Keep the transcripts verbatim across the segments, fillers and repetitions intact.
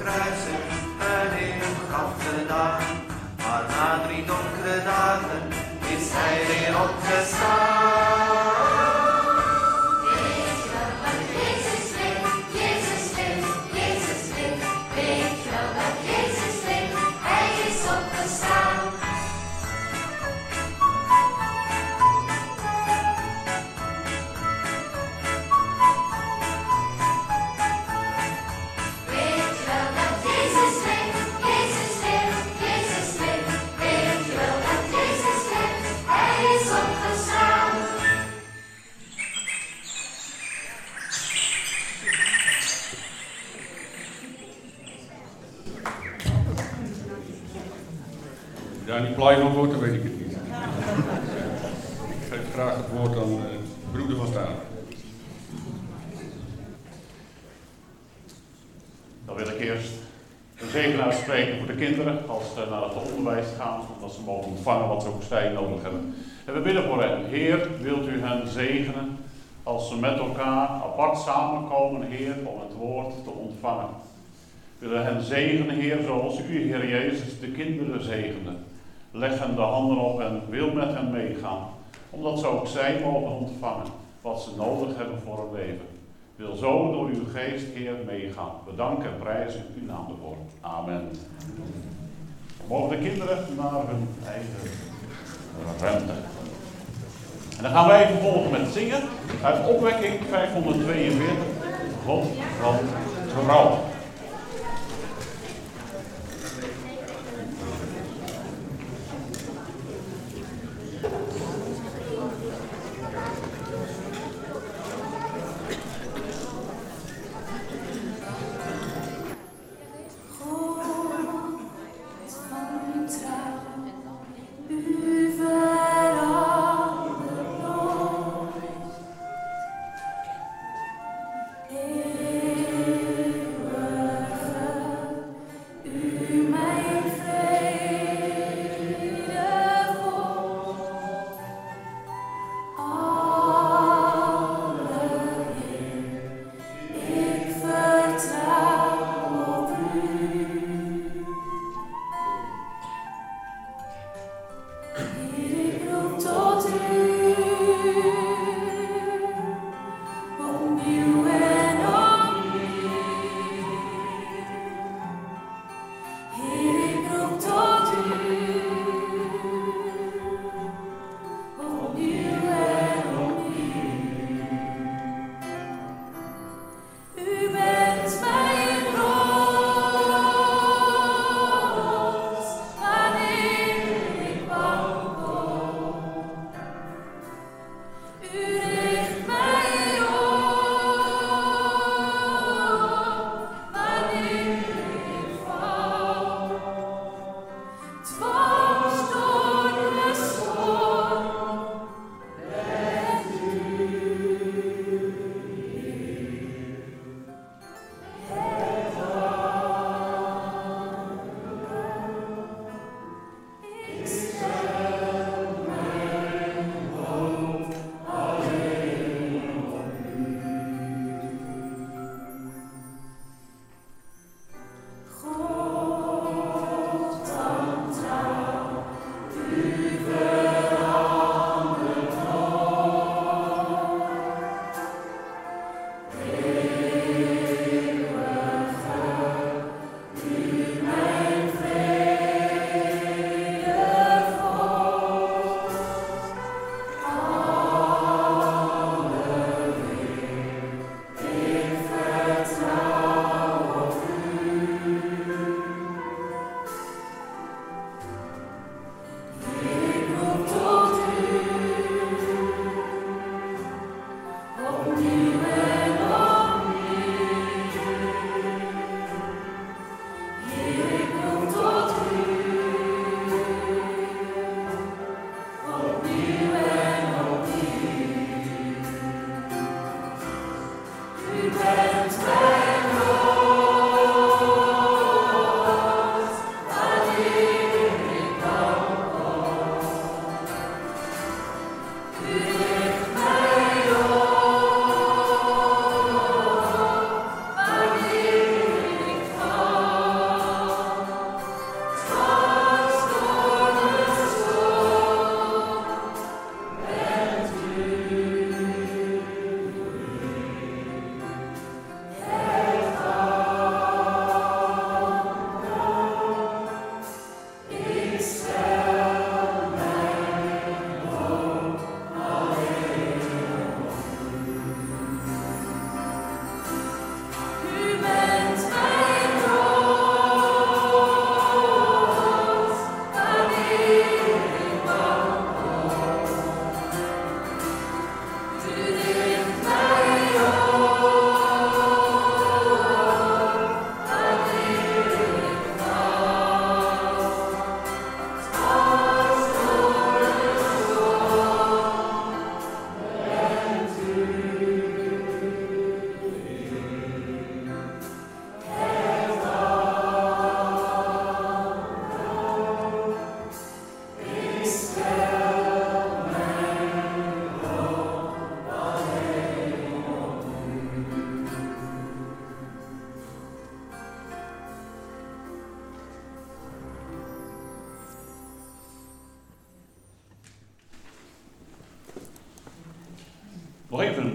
kruisen een eeuwig graf gedaan. Maar na drie donkere dagen is hij weer opgestaan. Weet je wel dat Jezus leeft, Jezus leeft, Jezus leeft. Weet je wel dat Jezus leeft, hij is opgestaan. Ja, niet blij van wordt, dan weet ik het niet. Ik geef graag het woord aan uh, broeder van Stalen. Dan wil ik eerst een zegen uitspreken voor de kinderen als ze naar het onderwijs gaan, omdat ze mogen ontvangen wat ze ook zij nodig hebben. En we bidden voor hen. Heer, wilt u hen zegenen als ze met elkaar apart samenkomen, Heer, om het woord te ontvangen. We willen hen zegenen, Heer, zoals u, Heer Jezus, de kinderen zegende. Leg hen de handen op en wil met hen meegaan, omdat ze ook zij mogen ontvangen wat ze nodig hebben voor hun leven. Wil zo door uw geest, Heer, meegaan. We danken en prijzen uw naam ervoor. Amen. Mogen de kinderen naar hun eigen ruimte. En dan gaan wij vervolgens met zingen uit opwekking vijfhonderdtweeënveertig, God van trouw. Eeuwen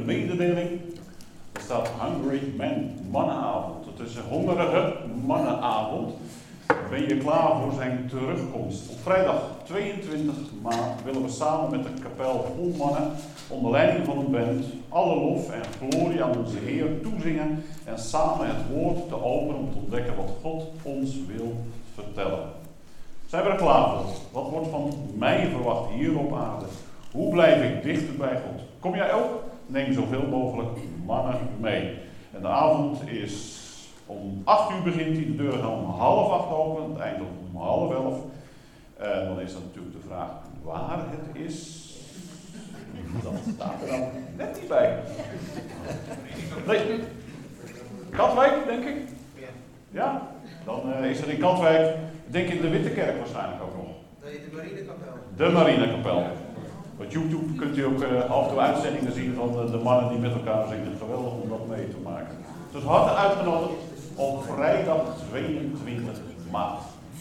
een mededeling. Er staat Hungry Man, mannenavond. Het is een hongerige mannenavond. Ben je klaar voor zijn terugkomst? Op vrijdag tweeëntwintig maart willen we samen met de kapel vol mannen onder leiding van een band alle lof en glorie aan onze Heer toezingen en samen het woord te openen om te ontdekken wat God ons wil vertellen. Zijn we er klaar voor? Wat wordt van mij verwacht hier op aarde? Hoe blijf ik dichter bij God? Kom jij ook? Neem zoveel mogelijk mannen mee. En de avond is om acht uur begint hij, de deuren gaan om half acht open, het eindigt om half elf. En dan is dat natuurlijk de vraag waar het is. Dat staat er dan net niet bij. Nee. Katwijk, denk ik? Ja? Dan uh, is er in Katwijk, denk ik in de Witte Kerk waarschijnlijk ook nog. Nee, de Marinekapel. De Marinekapel. Op YouTube kunt u ook uh, af en toe uitzendingen zien van de, de mannen die met elkaar zingen. Geweldig om dat mee te maken. Dus harte uitgenodigd op vrijdag tweeëntwintig maart.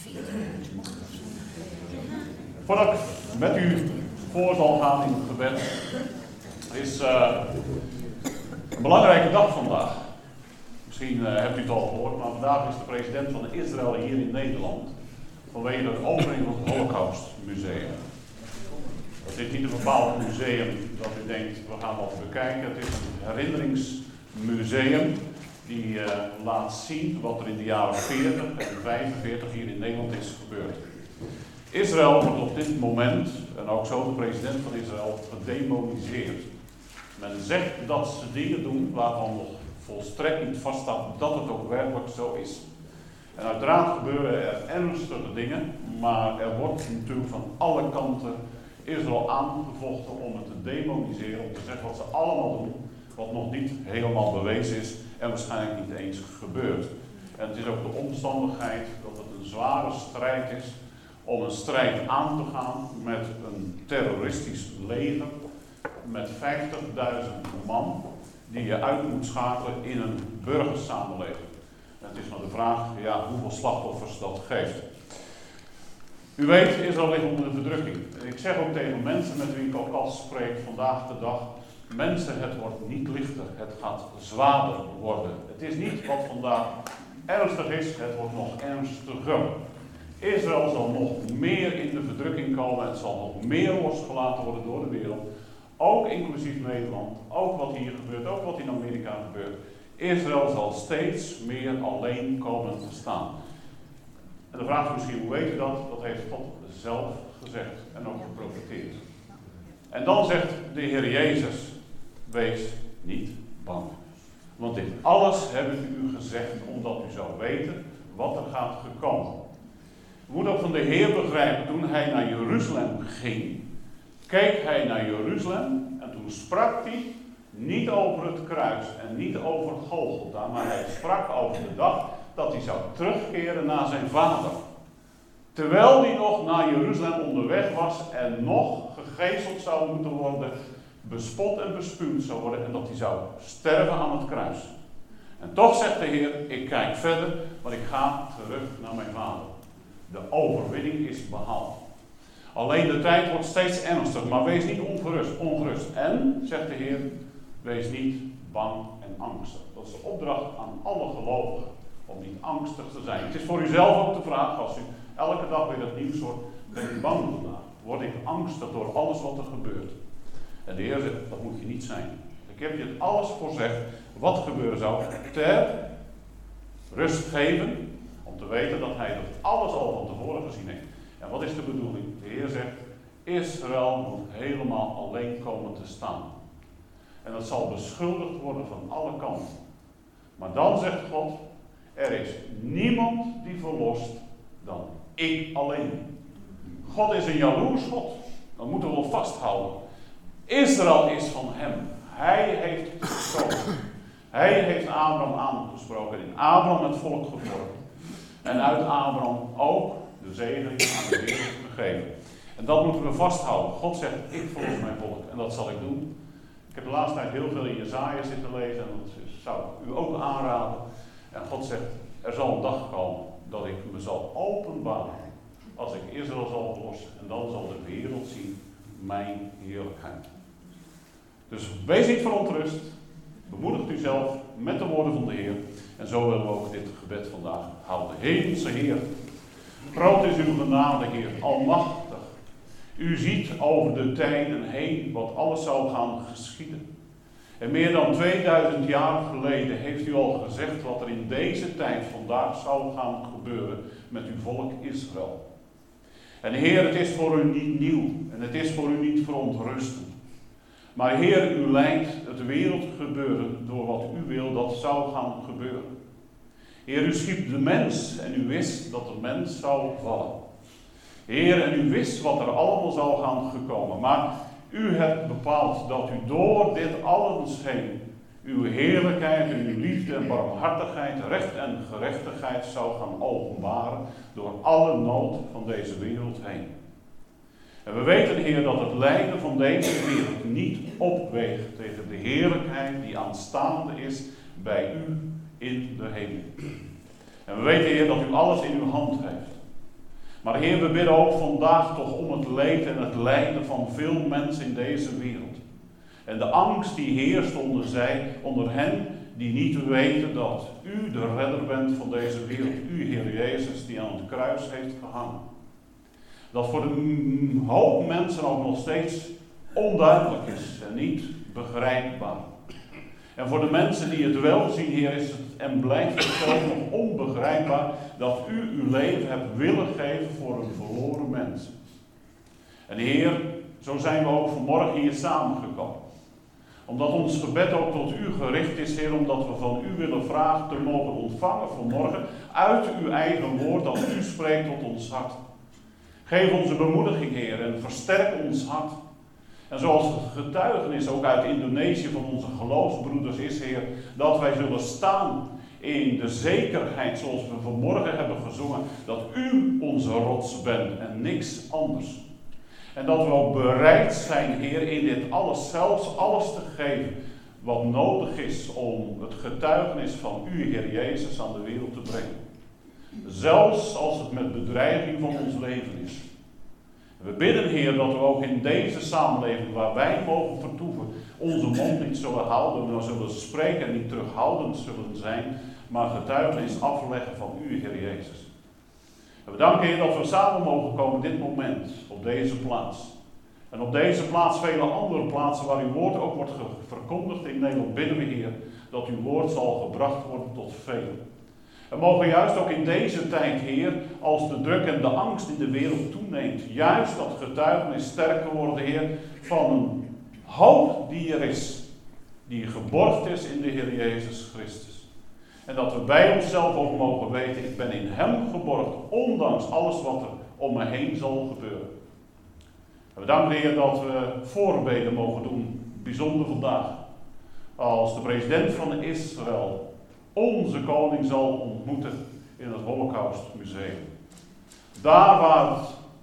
Voordat ik met u voor zal gaan in het gebed, is uh, een belangrijke dag vandaag. Misschien uh, hebt u het al gehoord, maar vandaag is de president van Israël hier in Nederland vanwege de opening van het Holocaust Museum. Dat is niet een bepaald museum dat u denkt, we gaan wat bekijken. Het is een herinneringsmuseum die uh, laat zien wat er in de jaren veertig en vijfenveertig hier in Nederland is gebeurd. Israël wordt op dit moment, en ook zo de president van Israël, gedemoniseerd. Men zegt dat ze dingen doen waarvan nog volstrekt niet vaststaat dat het ook werkelijk zo is. En uiteraard gebeuren er ernstige dingen, maar er wordt natuurlijk van alle kanten Israël aangevochten om het te demoniseren, om te zeggen wat ze allemaal doen, wat nog niet helemaal bewezen is en waarschijnlijk niet eens gebeurt. En het is ook de omstandigheid dat het een zware strijd is om een strijd aan te gaan met een terroristisch leger met vijftigduizend man die je uit moet schakelen in een burgersamenleving. En het is maar de vraag ja, hoeveel slachtoffers dat geeft. U weet, Israël ligt onder de verdrukking. Ik zeg ook tegen mensen met wie ik ook al spreek vandaag de dag, mensen, het wordt niet lichter, het gaat zwaarder worden. Het is niet wat vandaag ernstig is, het wordt nog ernstiger. Israël zal nog meer in de verdrukking komen, het zal nog meer losgelaten worden door de wereld. Ook inclusief Nederland, ook wat hier gebeurt, ook wat in Amerika gebeurt. Israël zal steeds meer alleen komen te staan. En de vraag is misschien, hoe weet u dat? Dat heeft God zelf gezegd en ook geprofeteerd. En dan zegt de Heer Jezus, wees niet bang. Want dit alles heb ik u gezegd, omdat u zou weten wat er gaat gekomen. We moeten ook van de Heer begrijpen, toen hij naar Jeruzalem ging, keek hij naar Jeruzalem en toen sprak hij niet over het kruis en niet over Golgotha, maar hij sprak over de dag dat hij zou terugkeren naar zijn vader. Terwijl hij nog naar Jeruzalem onderweg was en nog gegezeld zou moeten worden, bespot en bespuwd zou worden en dat hij zou sterven aan het kruis. En toch zegt de Heer, ik kijk verder, want ik ga terug naar mijn vader. De overwinning is behaald. Alleen de tijd wordt steeds ernstiger, maar wees niet ongerust. ongerust. En, zegt de Heer, wees niet bang en angstig. Dat is de opdracht aan alle gelovigen, om niet angstig te zijn. Het is voor uzelf ook de vraag, als u elke dag weer het nieuws hoort, ben ik bang vandaag? Word ik angstig door alles wat er gebeurt? En de Heer zegt, dat moet je niet zijn. Ik heb je het alles voorzegd, wat gebeuren zou, ter rust geven, om te weten dat hij dat alles al van tevoren gezien heeft. En wat is de bedoeling? De Heer zegt, Israël moet helemaal alleen komen te staan. En dat zal beschuldigd worden van alle kanten. Maar dan zegt God, er is niemand die verlost dan ik alleen. God is een jaloers God. Dat moeten we wel vasthouden. Israël is van hem. Hij heeft gesproken. Hij heeft Abraham aangesproken. In Abraham het volk gevormd. En uit Abraham ook de zegen aan de wereld gegeven. En dat moeten we vasthouden. God zegt, ik verlos mijn volk. En dat zal ik doen. Ik heb de laatste tijd heel veel in Jesaja zitten lezen. En dat zou ik u ook aanraden. En God zegt, er zal een dag komen dat ik me zal openbaren. Als ik Israël zal verlossen. En dan zal de wereld zien mijn heerlijkheid. Dus wees niet verontrust. Bemoedigt u zelf met de woorden van de Heer. En zo willen we ook dit gebed vandaag houden. Hemelse Heer, groot is uw genade, Heer, almachtig. U ziet over de tijden heen wat alles zou gaan geschieden. En meer dan tweeduizend jaar geleden heeft u al gezegd wat er in deze tijd vandaag zou gaan gebeuren met uw volk Israël. En Heer, het is voor u niet nieuw en het is voor u niet verontrustend. Maar Heer, u leidt het wereldgebeuren door wat u wil dat zou gaan gebeuren. Heer, u schiep de mens en u wist dat de mens zou vallen. Heer, en u wist wat er allemaal zou gaan gekomen. Maar u hebt bepaald dat u door dit alles heen uw heerlijkheid, uw liefde en barmhartigheid, recht en gerechtigheid zou gaan openbaren door alle nood van deze wereld heen. En we weten, Heer, dat het lijden van deze wereld niet opweegt tegen de heerlijkheid die aanstaande is bij u in de hemel. En we weten, Heer, dat u alles in uw hand heeft. Maar Heer, we bidden ook vandaag toch om het leed en het lijden van veel mensen in deze wereld. En de angst die heerst onder zij, onder hen die niet weten dat u de redder bent van deze wereld. U, Heer Jezus, die aan het kruis heeft gehangen. Dat voor een hoop mensen ook nog steeds onduidelijk is en niet begrijpbaar. En voor de mensen die het wel zien, Heer, is het en blijft het zelf nog onbegrijpbaar dat u uw leven hebt willen geven voor een verloren mens. En Heer, zo zijn we ook vanmorgen hier samengekomen. Omdat ons gebed ook tot u gericht is, Heer, omdat we van u willen vragen te mogen ontvangen vanmorgen uit uw eigen woord dat u spreekt tot ons hart. Geef onze bemoediging, Heer, en versterk ons hart. En zoals het getuigenis ook uit Indonesië van onze geloofsbroeders is, Heer, dat wij zullen staan in de zekerheid, zoals we vanmorgen hebben gezongen, dat u onze rots bent en niks anders. En dat we ook bereid zijn, Heer, in dit alles, zelfs alles te geven wat nodig is om het getuigenis van u, Heer Jezus, aan de wereld te brengen. Zelfs als het met bedreiging van ons leven is. We bidden, Heer, dat we ook in deze samenleving waar wij mogen vertoeven, onze mond niet zullen houden, maar zullen spreken en niet terughoudend zullen zijn, maar getuigenis afleggen van u, Heer Jezus. En we danken, Heer, dat we samen mogen komen dit moment, op deze plaats. En op deze plaats, vele andere plaatsen waar uw woord ook wordt verkondigd in Nederland, bidden we, Heer, dat uw woord zal gebracht worden tot velen. En mogen juist ook in deze tijd, Heer, als de druk en de angst in de wereld toeneemt, juist dat getuigenis sterker worden, Heer, van een hoop die er is, die geborgd is in de Heer Jezus Christus. En dat we bij onszelf ook mogen weten, ik ben in hem geborgd, ondanks alles wat er om me heen zal gebeuren. En we danken, Heer, dat we voorbeden mogen doen, bijzonder vandaag, als de president van Israël onze koning zal ontmoeten in het Holocaustmuseum. Daar waar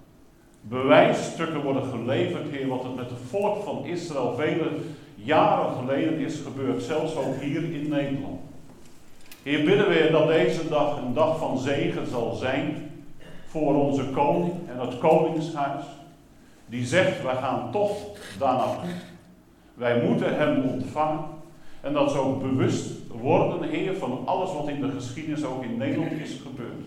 bewijsstukken worden geleverd, Heer, wat het met het volk van Israël vele jaren geleden is gebeurd, zelfs ook hier in Nederland. Heer, bidden we dat deze dag een dag van zegen zal zijn voor onze koning en het koningshuis, die zegt, wij gaan toch daar naartoe. Wij moeten hem ontvangen. En dat ze ook bewust worden, Heer, van alles wat in de geschiedenis ook in Nederland is gebeurd.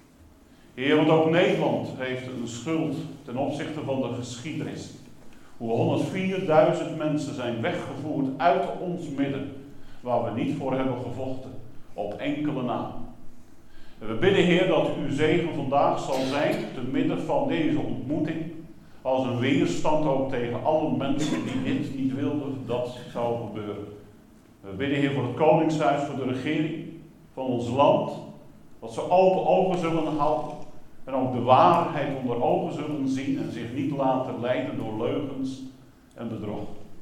Heer, want ook Nederland heeft een schuld ten opzichte van de geschiedenis. Hoe honderdvierduizend mensen zijn weggevoerd uit ons midden, waar we niet voor hebben gevochten, op enkele na. En we bidden, Heer, dat uw zegen vandaag zal zijn, te midden van deze ontmoeting, als een weerstand ook tegen alle mensen die dit niet wilden, dat zou gebeuren. We bidden, Heer, voor het koningshuis, voor de regering van ons land, dat ze open ogen zullen houden en ook de waarheid onder ogen zullen zien en zich niet laten leiden door leugens en bedrog.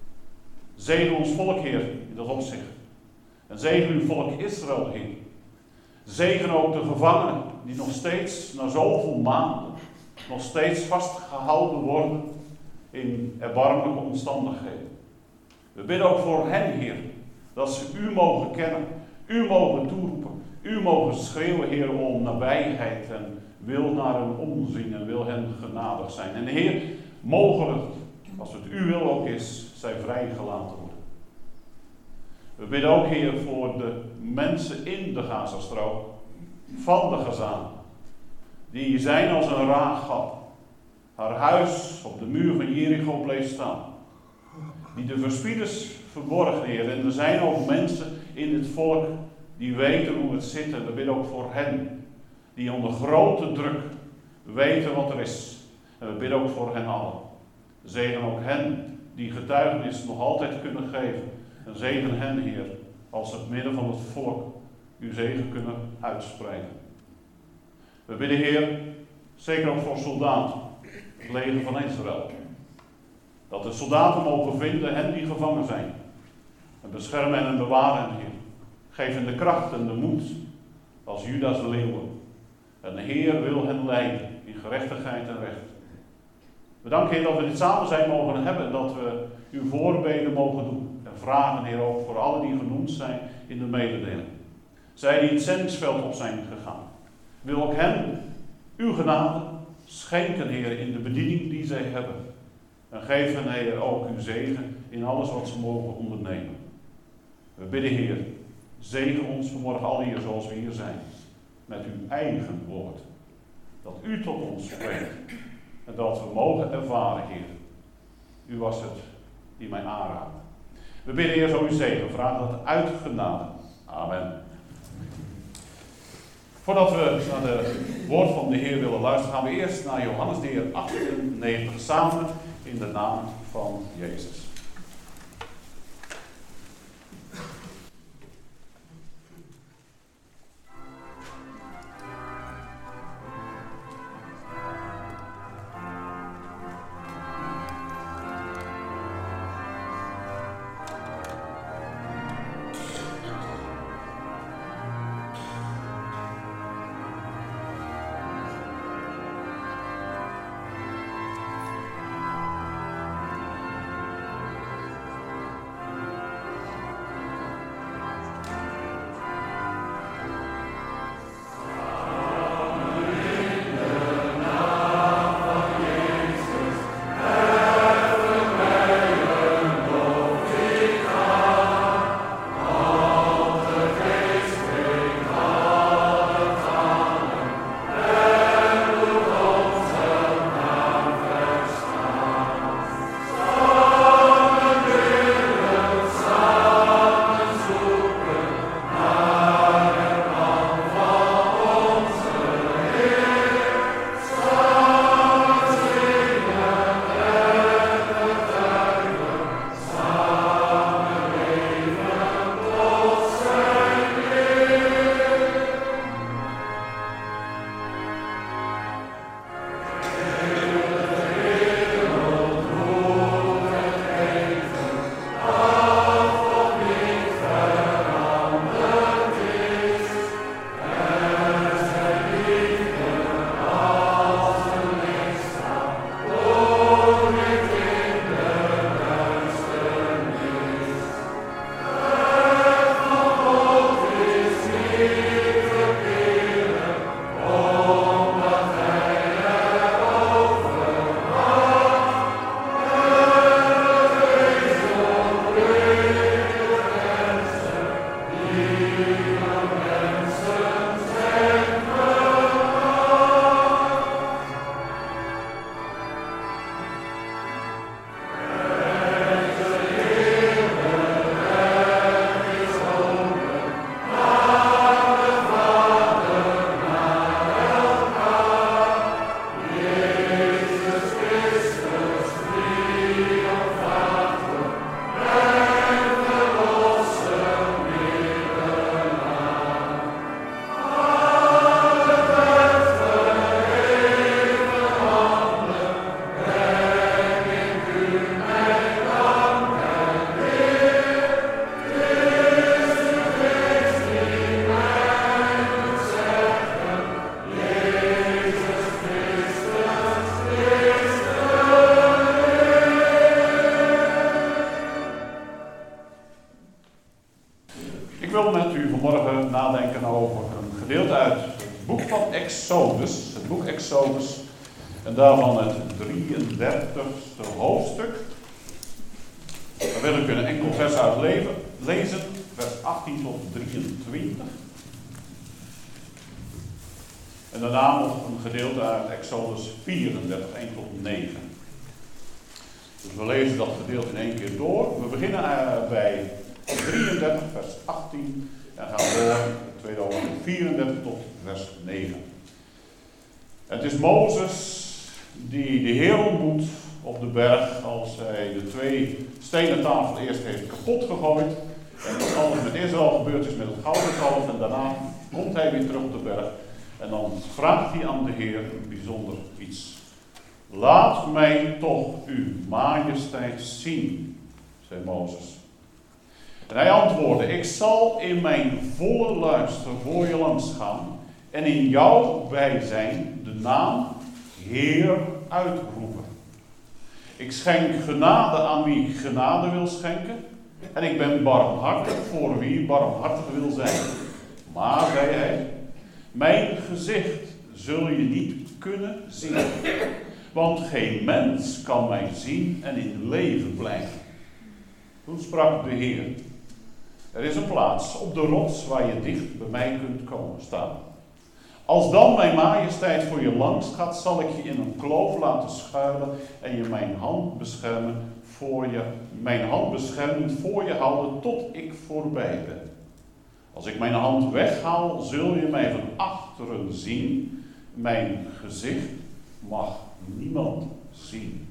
Zegen ons volk, Heer, in dat opzicht. En zegen uw volk Israël, Heer. Zegen ook de gevangenen die nog steeds, na zoveel maanden, nog steeds vastgehouden worden in erbarmelijke omstandigheden. We bidden ook voor hen, Heer, dat ze u mogen kennen, u mogen toeroepen, u mogen schreeuwen, Heer, om nabijheid en wil naar hen omzien en wil hen genadig zijn. En Heer, mogen het, als het uw wil ook is, zij vrijgelaten worden. We bidden ook, Heer, voor de mensen in de Gazastrook, van de Gazanen, die zijn als een raaggat. Haar huis op de muur van Jericho bleef staan. Die de verspieders verborgen, Heer. En er zijn ook mensen in het volk die weten hoe het zit. En we bidden ook voor hen, die onder grote druk weten wat er is. En we bidden ook voor hen allen. Zegen ook hen die getuigenis nog altijd kunnen geven. En zegen hen, Heer, als het midden van het volk uw zegen kunnen uitspreken. We bidden, Heer, zeker ook voor soldaten, het leger van Israël. Dat de soldaten mogen vinden, hen die gevangen zijn. En beschermen hen en bewaren hen, Heer. Geef hen de kracht en de moed als Judas leeuwen. En de Heer wil hen leiden in gerechtigheid en recht. We danken, Heer, dat we dit samen zijn mogen hebben en dat we uw voorbeden mogen doen. En vragen, Heer, ook voor allen die genoemd zijn in de mededeling. Zij die het zendingsveld op zijn gegaan. Wil ook hen uw genade schenken, Heer, in de bediening die zij hebben. En geef hen, Heer, ook uw zegen in alles wat ze mogen ondernemen. We bidden, Heer, zegen ons vanmorgen al hier zoals we hier zijn. Met uw eigen woord. Dat u tot ons spreekt. En dat we mogen ervaren, Heer. U was het die mij aanraakte. We bidden, Heer, zo uw zegen. Vraag dat uit genade. Amen. Voordat we naar het woord van de Heer willen luisteren, gaan we eerst naar Johannes de Heer achtennegentig samen in de naam van Jezus. wil met u vanmorgen nadenken over een gedeelte uit het boek van Exodus. Het boek Exodus. En daarvan het drieëndertigste hoofdstuk. Daar wil ik een enkel vers uit lezen. vers achttien tot drieëntwintig. En daarna nog een gedeelte uit Exodus vierendertig, één tot negen. Dus we lezen dat gedeelte in één keer door. We beginnen uh, bij drieëndertig, vers achttien. En gaan door in tweede hoofdstuk vierendertig tot vers negen. Het is Mozes die de Heer ontmoet op de berg als hij de twee stenen tafel eerst heeft kapot gegooid. En dat alles met Israël gebeurd is met het gouden kalf. En daarna komt hij weer terug op de berg. En dan vraagt hij aan de Heer een bijzonder iets. Laat mij toch uw majesteit zien, zei Mozes. En hij antwoordde, ik zal in mijn volle luister voor je langs gaan en in jouw bijzijn de naam Heer uitroepen. Ik schenk genade aan wie genade wil schenken en ik ben barmhartig voor wie barmhartig wil zijn. Maar, zei hij, mijn gezicht zul je niet kunnen zien, want geen mens kan mij zien en in leven blijven. Toen sprak de Heer, er is een plaats op de rots waar je dicht bij mij kunt komen staan. Als dan mijn majesteit voor je langs gaat, zal ik je in een kloof laten schuilen en je mijn hand beschermen voor je, mijn hand beschermend voor je houden tot ik voorbij ben. Als ik mijn hand weghaal, zul je mij van achteren zien. Mijn gezicht mag niemand zien.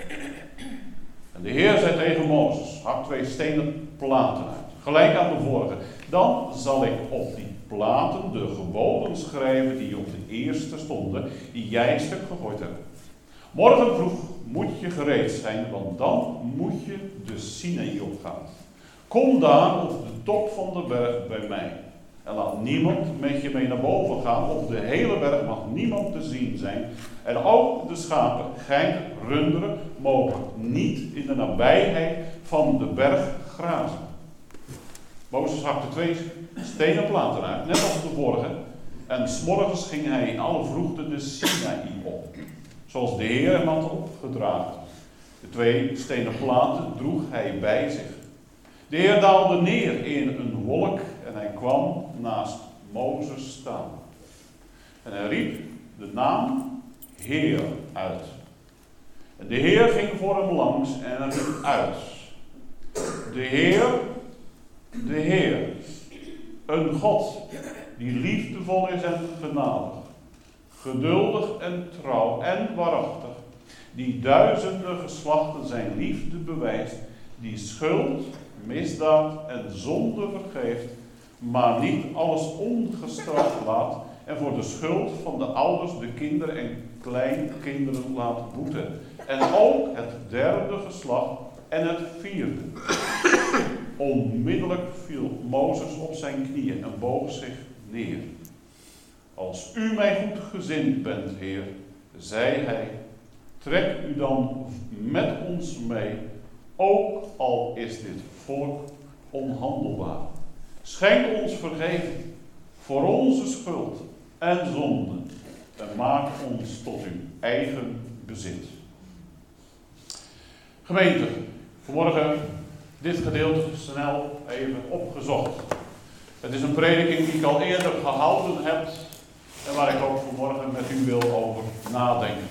En de Heer zei tegen Mozes, hak twee stenen platen uit, gelijk aan de vorige. Dan zal ik op die platen de geboden schrijven die op de eerste stonden, die jij stuk gegooid hebt. Morgen vroeg moet je gereed zijn, want dan moet je de Sinaï opgaan. Kom daar op de top van de berg bij mij. En laat niemand met je mee naar boven gaan. Op de hele berg mag niemand te zien zijn. En ook de schapen, geiten, runderen mogen niet in de nabijheid van de berg grazen. Mozes hakte twee stenen platen uit, net als de vorige. En 's morgens ging hij in alle vroegte de Sinaï op, zoals de Heer hem had opgedragen. De twee stenen platen droeg hij bij zich. De Heer daalde neer in een wolk en hij kwam naast Mozes staan. En hij riep de naam Heer uit. En de Heer ging voor hem langs en hij riep uit. De Heer, de Heer, een God die liefdevol is en genadig, geduldig en trouw en waarachtig, die duizenden geslachten zijn liefde bewijst, die schuld, misdaad en zonde vergeeft, maar niet alles ongestraft laat en voor de schuld van de ouders, de kinderen en kleinkinderen laat boeten. En ook het derde geslacht en het vierde. Onmiddellijk viel Mozes op zijn knieën en boog zich neer. Als u mij goed gezind bent, Heer, zei hij, trek u dan met ons mee, ook al is dit volk onhandelbaar. Schenk ons vergeving voor onze schuld en zonde en maak ons tot uw eigen bezit. Gemeente, vanmorgen dit gedeelte snel even opgezocht. Het is een prediking die ik al eerder gehouden heb en waar ik ook vanmorgen met u wil over nadenken.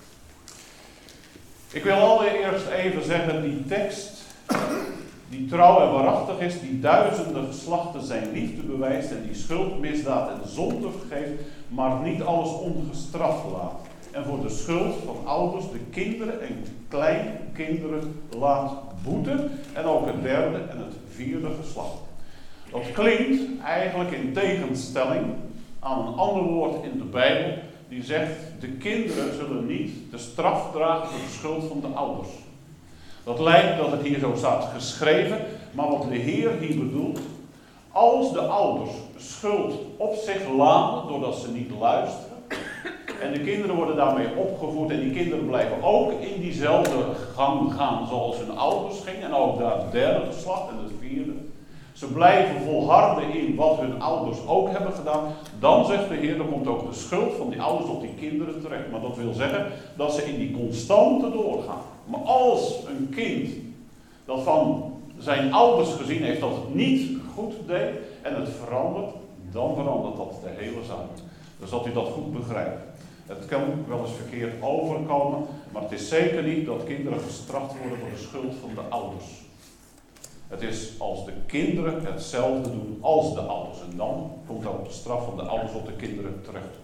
Ik wil allereerst even zeggen, die tekst, die trouw en waarachtig is, die duizenden geslachten zijn liefde bewijst en die schuld, misdaad en zonde vergeeft, maar niet alles ongestraft laat. En voor de schuld van ouders, de kinderen en kleinkinderen laat boeten. En ook het derde en het vierde geslacht. Dat klinkt eigenlijk in tegenstelling aan een ander woord in de Bijbel. Die zegt, de kinderen zullen niet de straf dragen voor de schuld van de ouders. Dat lijkt dat het hier zo staat geschreven. Maar wat de Heer hier bedoelt, als de ouders schuld op zich laden doordat ze niet luisteren. En de kinderen worden daarmee opgevoed en die kinderen blijven ook in diezelfde gang gaan zoals hun ouders gingen. En ook daar het derde geslacht en het vierde. Ze blijven volharden in wat hun ouders ook hebben gedaan. Dan zegt de Heer, dan komt ook de schuld van die ouders op die kinderen terecht. Maar dat wil zeggen dat ze in die constante doorgaan. Maar als een kind dat van zijn ouders gezien heeft dat het niet goed deed en het verandert, dan verandert dat de hele zaak. Dus dat u dat goed begrijpt. Het kan wel eens verkeerd overkomen, maar het is zeker niet dat kinderen gestraft worden voor de schuld van de ouders. Het is als de kinderen hetzelfde doen als de ouders. En dan komt ook de straf van de ouders op de kinderen terecht.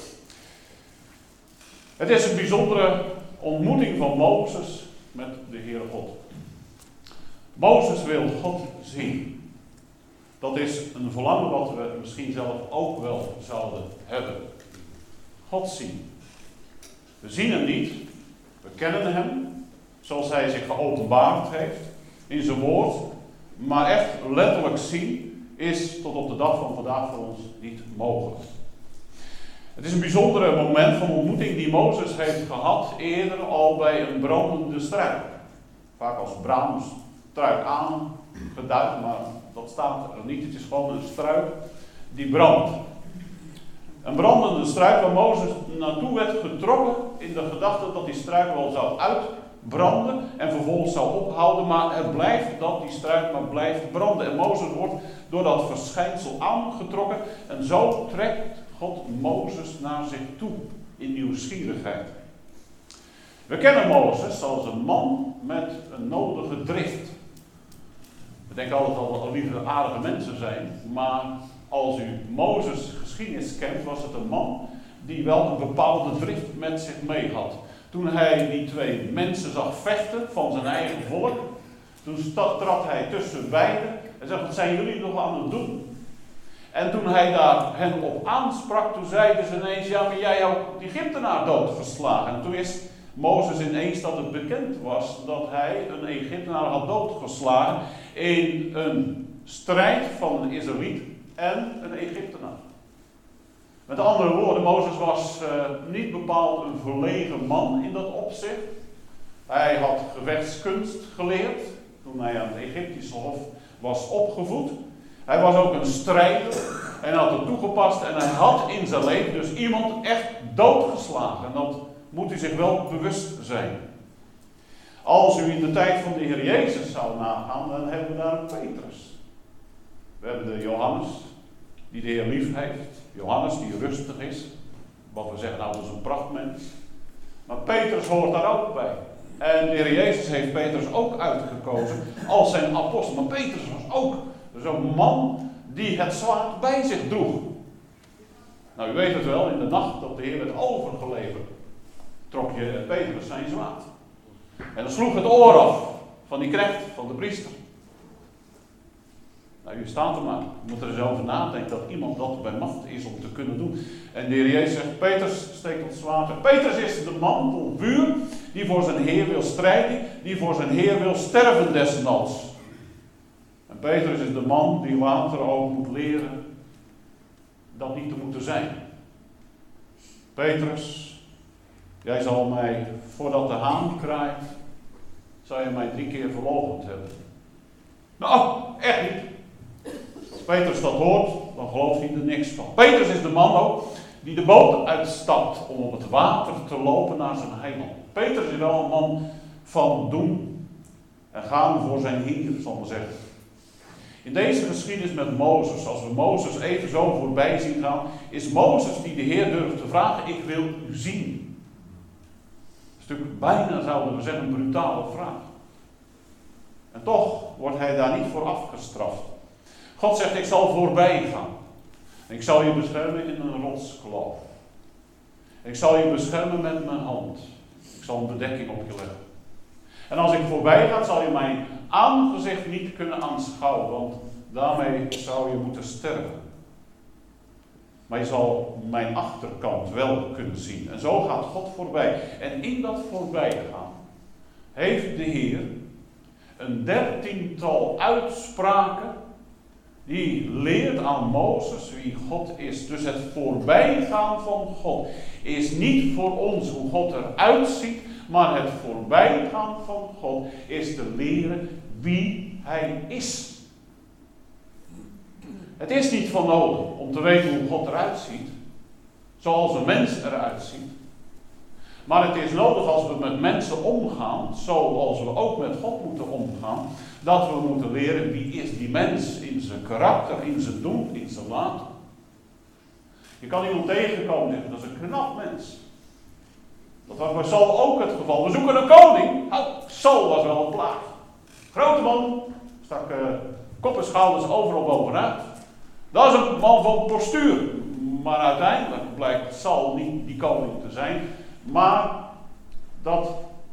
Het is een bijzondere ontmoeting van Mozes met de Heere God. Mozes wil God zien. Dat is een verlangen wat we misschien zelf ook wel zouden hebben. God zien. We zien hem niet. We kennen hem. Zoals hij zich geopenbaard heeft in zijn woord. Maar echt letterlijk zien is tot op de dag van vandaag voor ons niet mogelijk. Het is een bijzondere moment van ontmoeting die Mozes heeft gehad eerder al bij een brandende struik. Vaak als braamstruik aangeduid, maar dat staat er niet. Het is gewoon een struik die brandt. Een brandende struik waar Mozes naartoe werd getrokken in de gedachte dat die struik wel zou uitbranden en vervolgens zou ophouden, maar het blijft dat die struik maar blijft branden. En Mozes wordt door dat verschijnsel aangetrokken en zo trekt God Mozes naar zich toe in nieuwsgierigheid. We kennen Mozes als een man met een nodige drift. We denken altijd dat we lieve aardige mensen zijn, maar als u Mozes geschiedenis kent, was het een man die wel een bepaalde drift met zich mee had. Toen hij die twee mensen zag vechten van zijn eigen volk, toen trad hij tussen beiden en zei: wat zijn jullie nog aan het doen? En toen hij daar hen op aansprak, toen zeiden ze ineens: ja, maar jij hebt die Egyptenaar doodgeslagen. En toen wist Mozes ineens dat het bekend was dat hij een Egyptenaar had doodgeslagen in een strijd van een Israëliet en een Egyptenaar. Met andere woorden, Mozes was uh, niet bepaald een verlegen man in dat opzicht. Hij had gevechtskunst geleerd toen hij aan het Egyptische hof was opgevoed. Hij was ook een strijder en had het toegepast en hij had in zijn leven dus iemand echt doodgeslagen. En dat moet u zich wel bewust zijn. Als u in de tijd van de Heer Jezus zou nagaan, dan hebben we daar een Petrus. We hebben de Johannes, die de Heer lief heeft. Johannes die rustig is. Wat we zeggen, nou, dat is een prachtmens. Maar Petrus hoort daar ook bij. En de Heer Jezus heeft Petrus ook uitgekozen als zijn apostel. Maar Petrus was ook zo'n man die het zwaard bij zich droeg. Nou, u weet het wel, in de nacht dat de Heer werd overgeleverd, trok je Petrus zijn zwaard. En dan sloeg het oor af van die knecht, van de priester. Nou, u staat er maar. U moet er eens over nadenken dat iemand dat bij macht is om te kunnen doen. En de Heer Jezus zegt: Petrus, steekt het zwaard weg. Petrus is de man vol vuur die voor zijn Heer wil strijden, die voor zijn Heer wil sterven desnoods. En Petrus is de man die later ook moet leren dat niet te moeten zijn. Petrus, jij zal mij, voordat de haan kraait, zal je mij drie keer verloochend hebben. Nou, echt niet. Als Petrus dat hoort, dan gelooft hij er niks van. Petrus is de man ook die de boot uitstapt om op het water te lopen naar zijn heiland. Petrus is wel een man van doen en gaan voor zijn Heer, zal ik maar zeggen. In deze geschiedenis met Mozes, als we Mozes even zo voorbij zien gaan, is Mozes die de Heer durft te vragen: ik wil u zien. Een stuk bijna, zouden we zeggen, een brutale vraag. En toch wordt hij daar niet voor afgestraft. God zegt: ik zal voorbij gaan. Ik zal je beschermen in een rotskloof. Ik zal je beschermen met mijn hand. Ik zal een bedekking op je leggen. En als ik voorbij ga, zal je mijn aangezicht niet kunnen aanschouwen, want daarmee zou je moeten sterven. Maar je zal mijn achterkant wel kunnen zien. En zo gaat God voorbij. En in dat voorbijgaan heeft de Heer een dertiental uitspraken die leert aan Mozes wie God is. Dus het voorbijgaan van God is niet voor ons hoe God eruit ziet, maar het voorbijgaan van God is te leren wie Hij is. Het is niet van nodig om te weten hoe God eruit ziet, zoals een mens eruit ziet. Maar het is nodig als we met mensen omgaan, zoals we ook met God moeten omgaan, dat we moeten leren wie is die mens in zijn karakter, in zijn doen, in zijn laten. Je kan iemand tegenkomen en zeggen, dat is een knap mens. Dat was bij Saul ook het geval. We zoeken een koning. Nou, Saul was wel een plaag. Grote man, stak uh, kop en schouders overal bovenuit. Dat is een man van postuur. Maar uiteindelijk blijkt Saul niet die koning te zijn, maar dat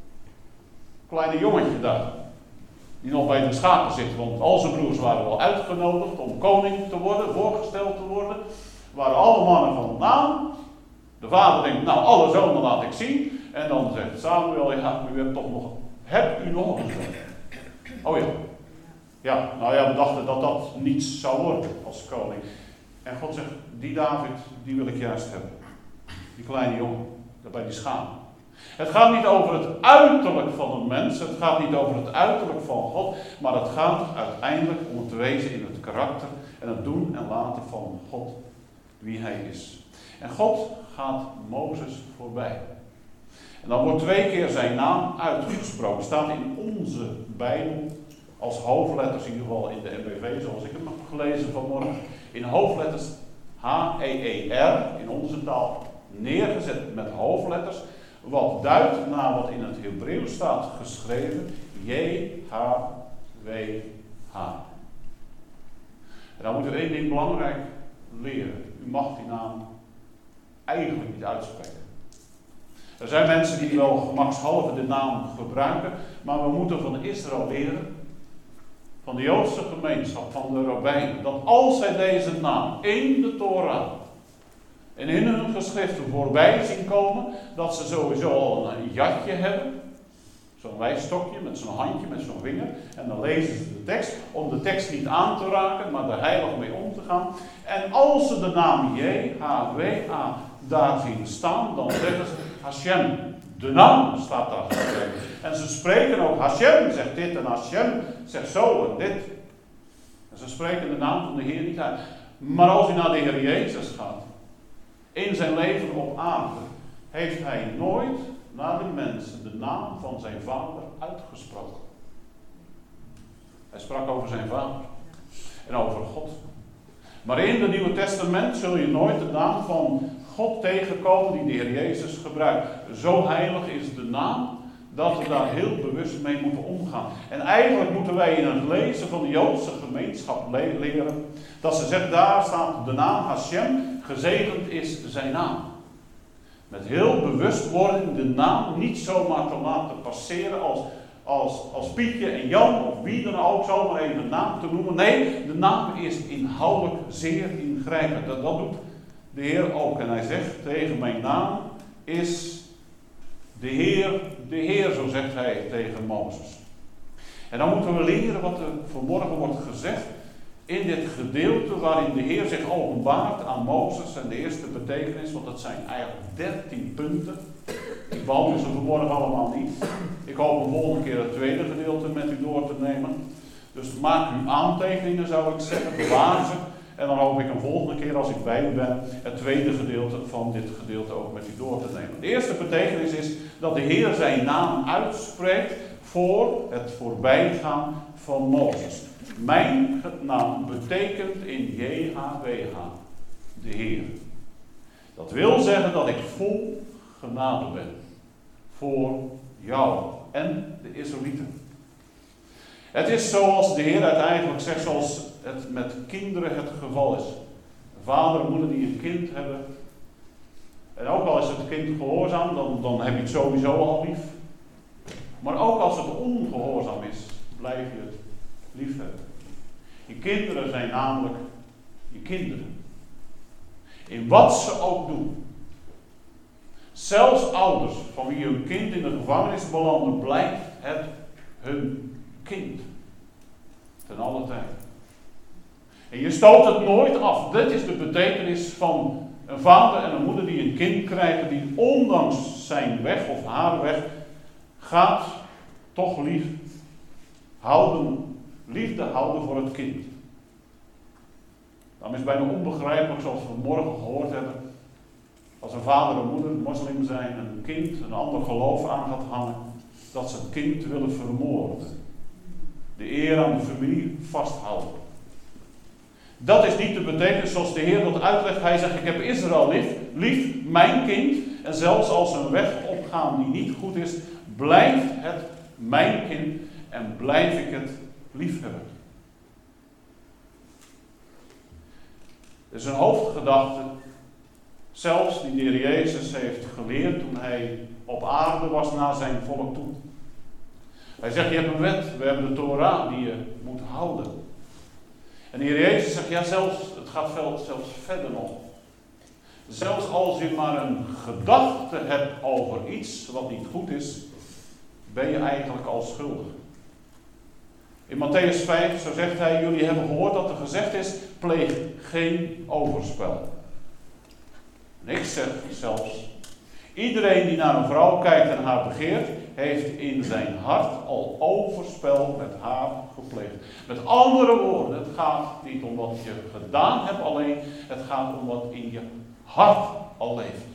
kleine jongetje daar, die nog bij de schapen zit. Want al zijn broers waren wel uitgenodigd om koning te worden, voorgesteld te worden. Waren alle mannen van naam. De vader denkt, nou, alle zonen laat ik zien. En dan zegt Samuel, ja, u hebt toch nog, heb u nog een zoon? Oh ja. Ja, nou ja, we dachten dat dat niets zou worden als koning. En God zegt, die David, die wil ik juist hebben. Die kleine jongen, daar bij die schapen. Het gaat niet over het uiterlijk van een mens, het gaat niet over het uiterlijk van God, maar het gaat uiteindelijk om het wezen in het karakter en het doen en laten van God, wie hij is. En God gaat Mozes voorbij. En dan wordt twee keer zijn naam uitgesproken. Staat in onze Bijbel als hoofdletters, in ieder geval in de N B V, zoals ik hem heb gelezen vanmorgen. In hoofdletters H E E R, in onze taal neergezet met hoofdletters. Wat duidt naar wat in het Hebreeuws staat geschreven. J H W H. En dan moet u één ding belangrijk leren. U mag die naam eigenlijk niet uitspreken. Er zijn mensen die wel gemakshalve de naam gebruiken, maar we moeten van Israël leren, van de Joodse gemeenschap, van de rabbijnen, dat als zij deze naam in de Torah en in hun geschriften voorbij zien komen, dat ze sowieso al een jatje hebben, zo'n wijstokje met zo'n handje, met zo'n vinger, en dan lezen ze de tekst, om de tekst niet aan te raken, maar er heilig mee om te gaan. En als ze de naam J H W H daar zien staan, dan zeggen ze Hashem. De naam staat daar geschreven. En ze spreken ook, Hashem zegt dit en Hashem zegt zo en dit. En ze spreken de naam van de Heer niet uit. Maar als u naar de Heer Jezus gaat, in zijn leven op aarde, heeft hij nooit naar de mensen de naam van zijn vader uitgesproken. Hij sprak over zijn vader en over God. Maar in het Nieuwe Testament zul je nooit de naam van God tegenkomen die de Heer Jezus gebruikt. Zo heilig is de naam dat we daar heel bewust mee moeten omgaan. En eigenlijk moeten wij in het lezen van de Joodse gemeenschap le- leren dat ze zegt, daar staat de naam Hashem, gezegend is zijn naam. Met heel bewust worden de naam niet zomaar te laten passeren als, als, als Pietje en Jan of wie dan ook, zomaar even een naam te noemen. Nee, de naam is inhoudelijk zeer ingrijpend. Dat, dat doet de Heer ook. En hij zegt tegen mijn naam is de Heer, de Heer, zo zegt hij tegen Mozes. En dan moeten we leren wat er vanmorgen wordt gezegd in dit gedeelte waarin de Heer zich openbaart aan Mozes en de eerste betekenis, want dat zijn eigenlijk dertien punten. Ik behandel ze vanmorgen allemaal niet. Ik hoop een volgende keer het tweede gedeelte met u door te nemen. Dus maak uw aantekeningen, zou ik zeggen, bewaar ze. En dan hoop ik een volgende keer, als ik bij u ben, het tweede gedeelte van dit gedeelte ook met u door te nemen. De eerste betekenis is dat de Heer zijn naam uitspreekt voor het voorbijgaan van Mozes. Mijn naam betekent in J H W H, de Heer. Dat wil zeggen dat ik vol genade ben voor jou en de Israëlieten. Het is zoals de Heer uiteindelijk zegt, zoals het met kinderen het geval is. Een vader en moeder die een kind hebben. En ook al is het kind gehoorzaam, dan, dan heb je het sowieso al lief. Maar ook als het ongehoorzaam is, blijf je het lief hebben. Je kinderen zijn namelijk je kinderen. In wat ze ook doen. Zelfs ouders van wie hun kind in de gevangenis belanden, blijft het hun kind. Ten alle tijde. En je stoot het nooit af. Dit is de betekenis van een vader en een moeder die een kind krijgen, die ondanks zijn weg of haar weg gaat toch lief houden, liefde houden voor het kind. Daarom is het bijna onbegrijpelijk, zoals we morgen gehoord hebben, als Als een vader en moeder moslim zijn en een kind een ander geloof aan gaat hangen, dat ze het kind willen vermoorden. De eer aan de familie vasthouden. Dat is niet de betekenis zoals de Heer dat uitlegt. Hij zegt, ik heb Israël lief, lief, mijn kind. En zelfs als ze een weg opgaan die niet goed is, blijft het mijn kind en blijf ik het liefhebben. Het is een hoofdgedachte, zelfs die de Heer Jezus heeft geleerd toen hij op aarde was naar zijn volk toe. Hij zegt, je hebt een wet, we hebben de Torah die je moet houden. En de Heer Jezus zegt, ja zelfs, het gaat veel, zelfs verder nog. Zelfs als je maar een gedachte hebt over iets wat niet goed is, ben je eigenlijk al schuldig. In Mattheüs vijf, zo zegt hij, jullie hebben gehoord dat er gezegd is, pleeg geen overspel. En ik zeg zelfs, iedereen die naar een vrouw kijkt en haar begeert, heeft in zijn hart al overspel met haar gepleegd. Met andere woorden, het gaat niet om wat je gedaan hebt alleen, het gaat om wat in je hart al leeft.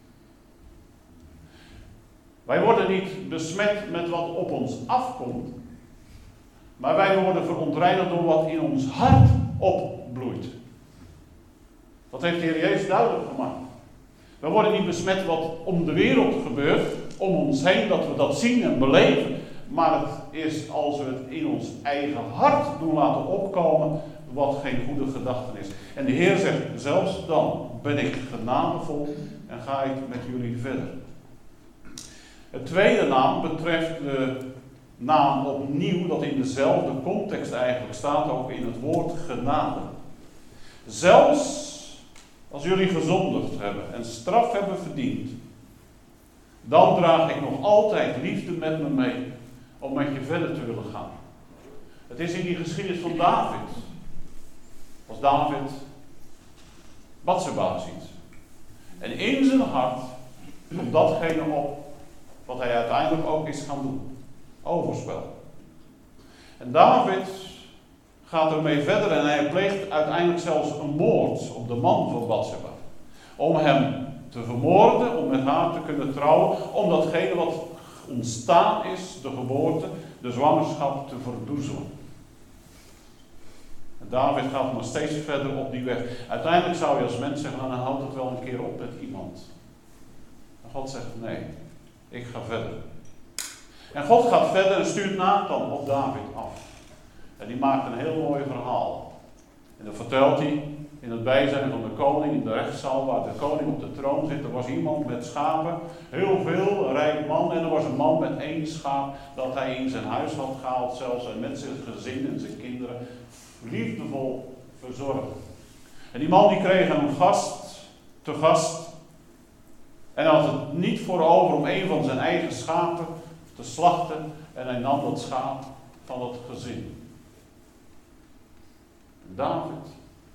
Wij worden niet besmet met wat op ons afkomt, maar wij worden verontreinigd door wat in ons hart opbloeit. Dat heeft de Heer Jezus duidelijk gemaakt. We worden niet besmet wat om de wereld gebeurt, om ons heen, dat we dat zien en beleven. Maar het is als we het in ons eigen hart doen laten opkomen, wat geen goede gedachte is. En de Heer zegt, zelfs dan ben ik genadevol en ga ik met jullie verder. Het tweede naam betreft de naam opnieuw, dat in dezelfde context eigenlijk staat, ook in het woord genade. Zelfs als jullie gezondigd hebben en straf hebben verdiend, dan draag ik nog altijd liefde met me mee om met je verder te willen gaan. Het is in die geschiedenis van David. Als David Batseba ziet. En in zijn hart komt datgene op wat hij uiteindelijk ook is gaan doen. Overspel. En David gaat ermee verder en hij pleegt uiteindelijk zelfs een moord op de man van Batseba. Om hem te vermoorden, om met haar te kunnen trouwen, om datgene wat ontstaan is, de geboorte, de zwangerschap te verdoezelen. En David gaat maar steeds verder op die weg. Uiteindelijk zou je als mens zeggen, nou, dan houdt het wel een keer op met iemand. En God zegt, nee, ik ga verder. En God gaat verder en stuurt Nathan op David af. En die maakt een heel mooi verhaal. En dan vertelt hij in het bijzijn van de koning, in de rechtszaal waar de koning op de troon zit. Er was iemand met schapen, heel veel, een rijk man. En er was een man met één schaap dat hij in zijn huis had gehaald zelfs. En met zijn gezin en zijn kinderen liefdevol verzorgd. En die man die kreeg een gast, te gast. En hij had het niet voor over om een van zijn eigen schapen te slachten. En hij nam dat schaap van het gezin. David,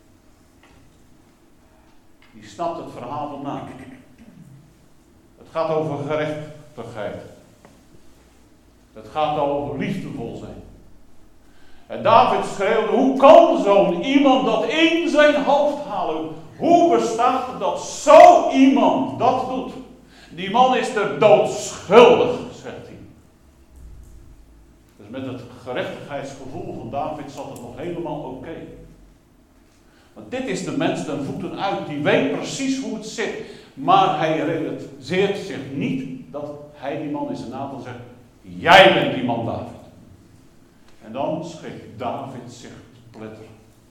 die snapt het verhaal van na. Het gaat over gerechtigheid. Het gaat over liefdevol zijn. En David schreeuwde, hoe kan zo'n iemand dat in zijn hoofd halen? Hoe bestaat het dat zo iemand dat doet? Die man is er doodschuldig, zegt hij. Dus met het gerechtigheidsgevoel van David zat het nog helemaal oké. Okay. Want dit is de mens ten voeten uit, die weet precies hoe het zit. Maar hij realiseert zich niet dat hij die man is. En Nathan zegt, jij bent die man David. En dan schrikt David zich te pletter.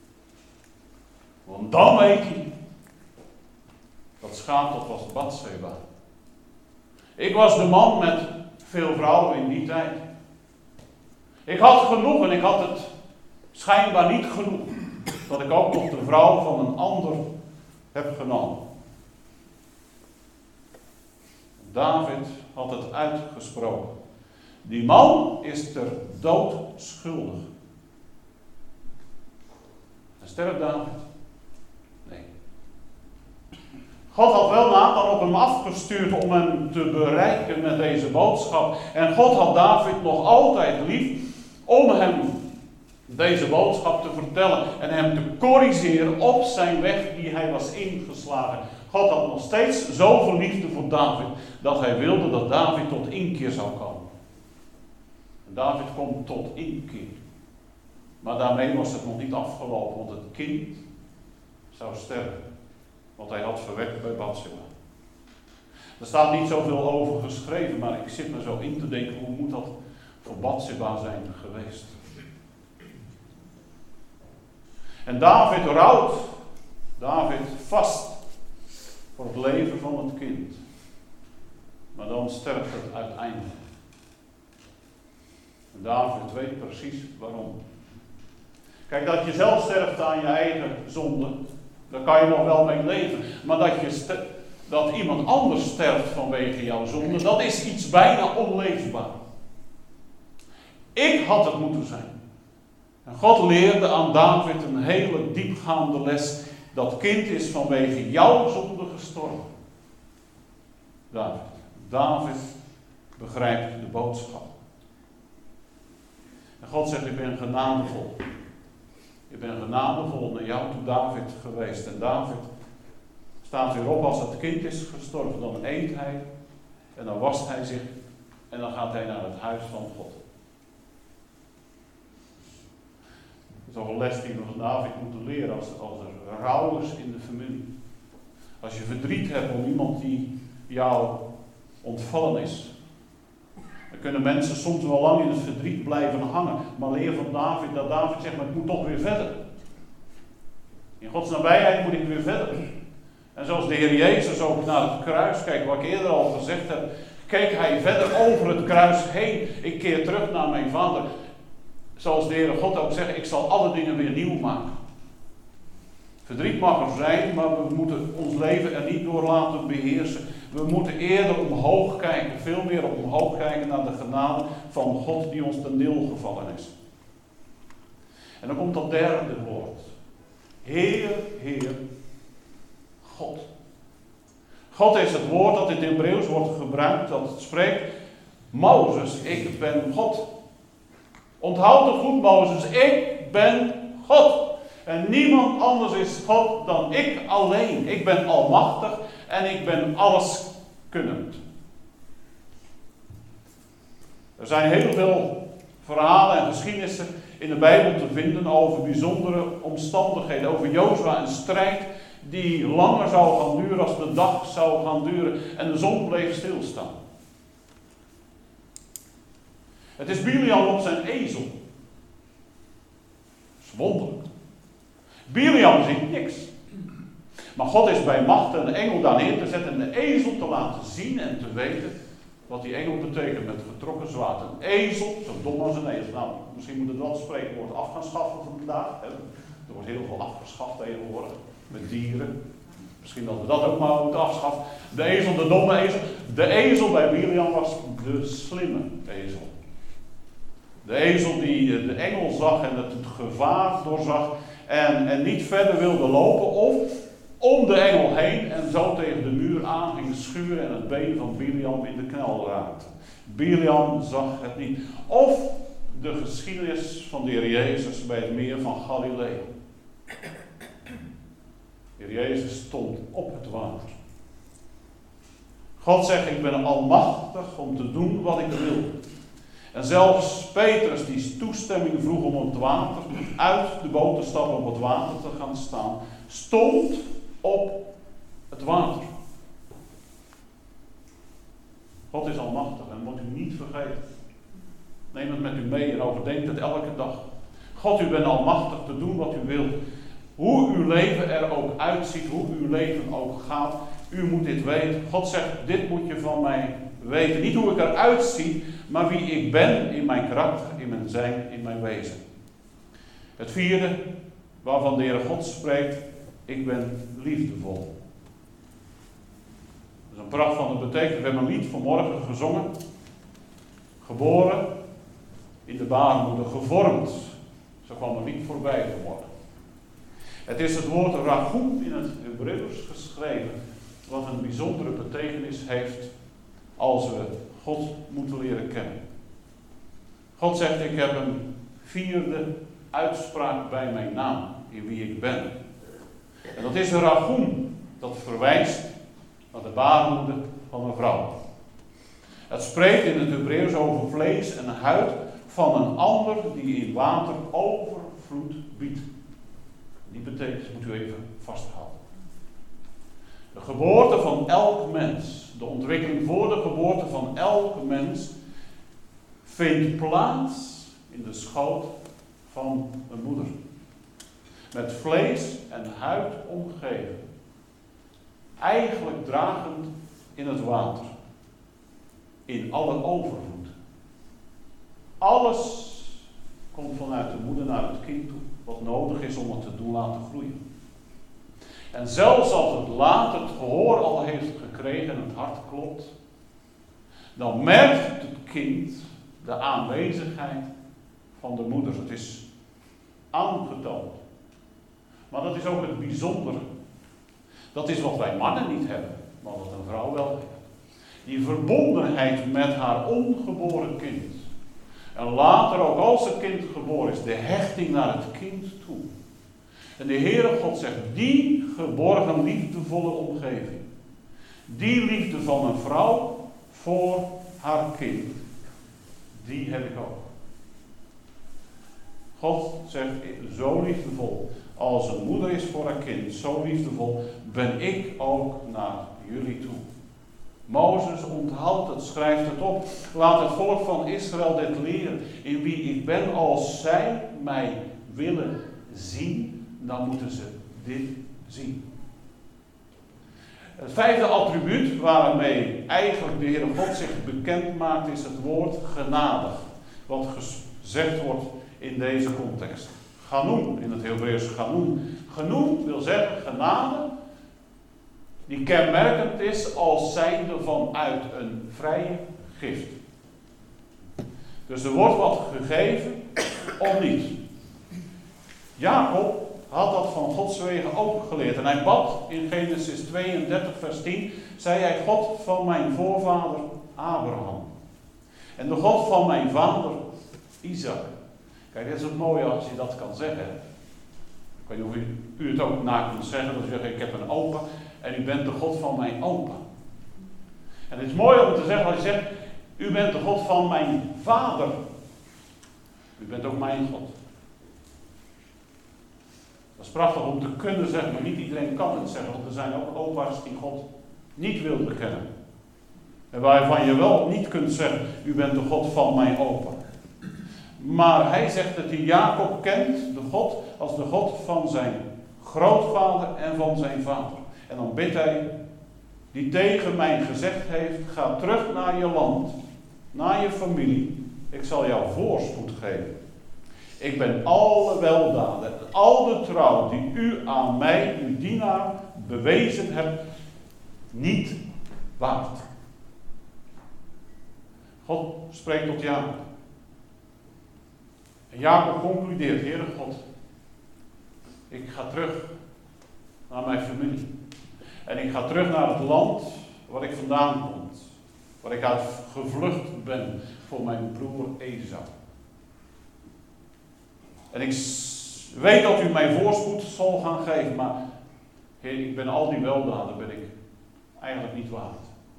Want dan weet hij, dat schaap dat was Batseba. Ik was de man met veel vrouwen in die tijd. Ik had genoeg en ik had het schijnbaar niet genoeg. Dat ik ook nog de vrouw van een ander heb genomen. David had het uitgesproken. Die man is ter dood schuldig. En sterft David? Nee. God had wel Nathan op hem afgestuurd om hem te bereiken met deze boodschap. En God had David nog altijd lief om hem deze boodschap te vertellen en hem te corrigeren op zijn weg die hij was ingeslagen. God had nog steeds zoveel liefde voor David, dat hij wilde dat David tot inkeer zou komen. En David komt tot inkeer. Maar daarmee was het nog niet afgelopen, want het kind zou sterven. Want hij had verwekt bij Batseba. Er staat niet zoveel over geschreven, maar ik zit me zo in te denken, hoe moet dat voor Batseba zijn geweest? En David rouwt, David vast voor het leven van het kind. Maar dan sterft het uiteindelijk. En David weet precies waarom. Kijk, dat je zelf sterft aan je eigen zonde, daar kan je nog wel mee leven. Maar dat, je ster- dat iemand anders sterft vanwege jouw zonde, dat is iets bijna onleefbaar. Ik had het moeten zijn. En God leerde aan David een hele diepgaande les. Dat kind is vanwege jouw zonde gestorven. David. David begrijpt de boodschap. En God zegt, ik ben genadevol. Ik ben genadevol naar jou toe, David, geweest. En David staat weer op, als het kind is gestorven, dan eet hij. En dan wast hij zich. En dan gaat hij naar het huis van God. Dat is ook een les die we van David moeten leren als, als er rouw is in de familie. Als je verdriet hebt om iemand die jou ontvallen is. Dan kunnen mensen soms wel lang in het verdriet blijven hangen. Maar leer van David dat David zegt, maar ik moet toch weer verder. In Gods nabijheid moet ik weer verder. En zoals de Heer Jezus ook naar het kruis kijkt, wat ik eerder al gezegd heb, keek hij verder over het kruis heen. Ik keer terug naar mijn Vader. Zoals de Heere God ook zegt, ik zal alle dingen weer nieuw maken. Verdriet mag er zijn, maar we moeten ons leven er niet door laten beheersen. We moeten eerder omhoog kijken, veel meer omhoog kijken naar de genade van God die ons ten deel gevallen is. En dan komt dat derde woord. Heer, Heer, God. God is het woord dat in het Hebreeuws wordt gebruikt, dat het spreekt, Mozes, ik ben God. Onthoud het goed, Mozes, ik ben God. En niemand anders is God dan ik alleen. Ik ben almachtig en ik ben alleskunnend. Er zijn heel veel verhalen en geschiedenissen in de Bijbel te vinden over bijzondere omstandigheden. Over Jozua, een strijd die langer zou gaan duren als de dag zou gaan duren. En de zon bleef stilstaan. Het is Biliam op zijn ezel. Dat is wonderlijk. Biliam ziet niks. Maar God is bij macht een engel daar neer te zetten en de ezel te laten zien en te weten wat die engel betekent met getrokken zwaard. Een ezel, zo dom als een ezel. Nou, misschien moet het wel het spreekwoord af gaan schaffen vandaag. Er wordt heel veel afgeschaft tegenwoordig met dieren. Misschien dat we dat ook maar moeten afschaffen. De ezel, de domme ezel. De ezel bij Biliam was de slimme ezel. De ezel die de engel zag en het gevaar doorzag en, en niet verder wilde lopen of om de engel heen en zo tegen de muur aan ging schuren en het been van Biliam in de knel raakte. Biliam zag het niet. Of de geschiedenis van de Heer Jezus bij het meer van Galilea. De Heer Jezus stond op het water. God zegt, ik ben almachtig om te doen wat ik wil. En zelfs Petrus, die toestemming vroeg om op het water, uit de boot te stappen, op het water te gaan staan, stond op het water. God is almachtig en moet u niet vergeten. Neem het met u mee en overdenk het elke dag. God, u bent almachtig te doen wat u wilt. Hoe uw leven er ook uitziet, hoe uw leven ook gaat, u moet dit weten. God zegt, dit moet je van mij weten. Niet hoe ik eruit zie, maar wie ik ben in mijn karakter, in mijn zijn, in mijn wezen. Het vierde, waarvan de Heere God spreekt, ik ben liefdevol. Dat is een pracht van de betekenis. We hebben een lied vanmorgen gezongen. Geboren in de baarmoeder, gevormd. Zo kwam een lied voorbij vanmorgen. Het is het woord ragoem in het Hebreeuws geschreven, wat een bijzondere betekenis heeft als we God moeten leren kennen. God zegt, ik heb een vierde uitspraak bij mijn naam, in wie ik ben. En dat is een ragoem. dat verwijst naar de baarmoeder van een vrouw. Het spreekt in het Hebreeuws over vlees en huid van een ander die in water overvloed biedt. Die betekenis moet u even vasthouden. De geboorte van elk mens, de ontwikkeling voor de geboorte van elke mens, vindt plaats in de schoot van een moeder. Met vlees en huid omgeven. Eigenlijk dragend in het water. In alle overvloed. Alles komt vanuit de moeder naar het kind toe. Wat nodig is om het te doen laten groeien. En zelfs als het later het gehoor al heeft gekregen en het hart klopt, dan merkt het kind de aanwezigheid van de moeder. Het is aangetoond. Maar dat is ook het bijzondere. Dat is wat wij mannen niet hebben, maar wat een vrouw wel heeft. Die verbondenheid met haar ongeboren kind. En later ook als het kind geboren is, de hechting naar het kind toe. En de Heere God zegt, die geborgen liefdevolle omgeving. Die liefde van een vrouw voor haar kind. Die heb ik ook. God zegt, zo liefdevol als een moeder is voor haar kind, zo liefdevol ben ik ook naar jullie toe. Mozes onthoudt het, schrijft het op. Laat het volk van Israël dit leren. In wie ik ben, als zij mij willen zien, dan moeten ze dit zien. Het vijfde attribuut waarmee eigenlijk de Heere God zich bekend maakt, is het woord genadig. Wat gezegd wordt in deze context. Ganoem, in het Hebreeuws ganoem. Ganoem wil zeggen genade, die kenmerkend is als zijnde vanuit een vrije gift. Dus er wordt wat gegeven of niet. Jacob had dat van Gods wegen ook geleerd. En hij bad in Genesis tweeëndertig vers tien, zei hij, God van mijn voorvader Abraham. En de God van mijn vader Isaac. Kijk, dit is het mooie als je dat kan zeggen. Ik weet niet of u, u het ook na kunt zeggen, dat u zegt, ik heb een opa en u bent de God van mijn opa. En het is mooi om te zeggen als je zegt, u bent de God van mijn vader. U bent ook mijn God. Dat is prachtig om te kunnen zeggen, maar niet iedereen kan het zeggen, want er zijn ook opa's die God niet wil bekennen. En waarvan je wel niet kunt zeggen, u bent de God van mijn opa. Maar hij zegt dat hij Jacob kent, de God, als de God van zijn grootvader en van zijn vader. En dan bidt hij, die tegen mij gezegd heeft, ga terug naar je land, naar je familie. Ik zal jou voorspoed geven. Ik ben alle weldaden, al de trouw die u aan mij, uw dienaar, bewezen hebt, niet waard. God spreekt tot Jacob. En Jacob concludeert, Heere God, ik ga terug naar mijn familie. En ik ga terug naar het land waar ik vandaan kom. Waar ik uit gevlucht ben voor mijn broer Esau. En ik weet dat u mij voorspoed zal gaan geven, maar Heer, ik ben al die weldaden ben ik eigenlijk niet waard.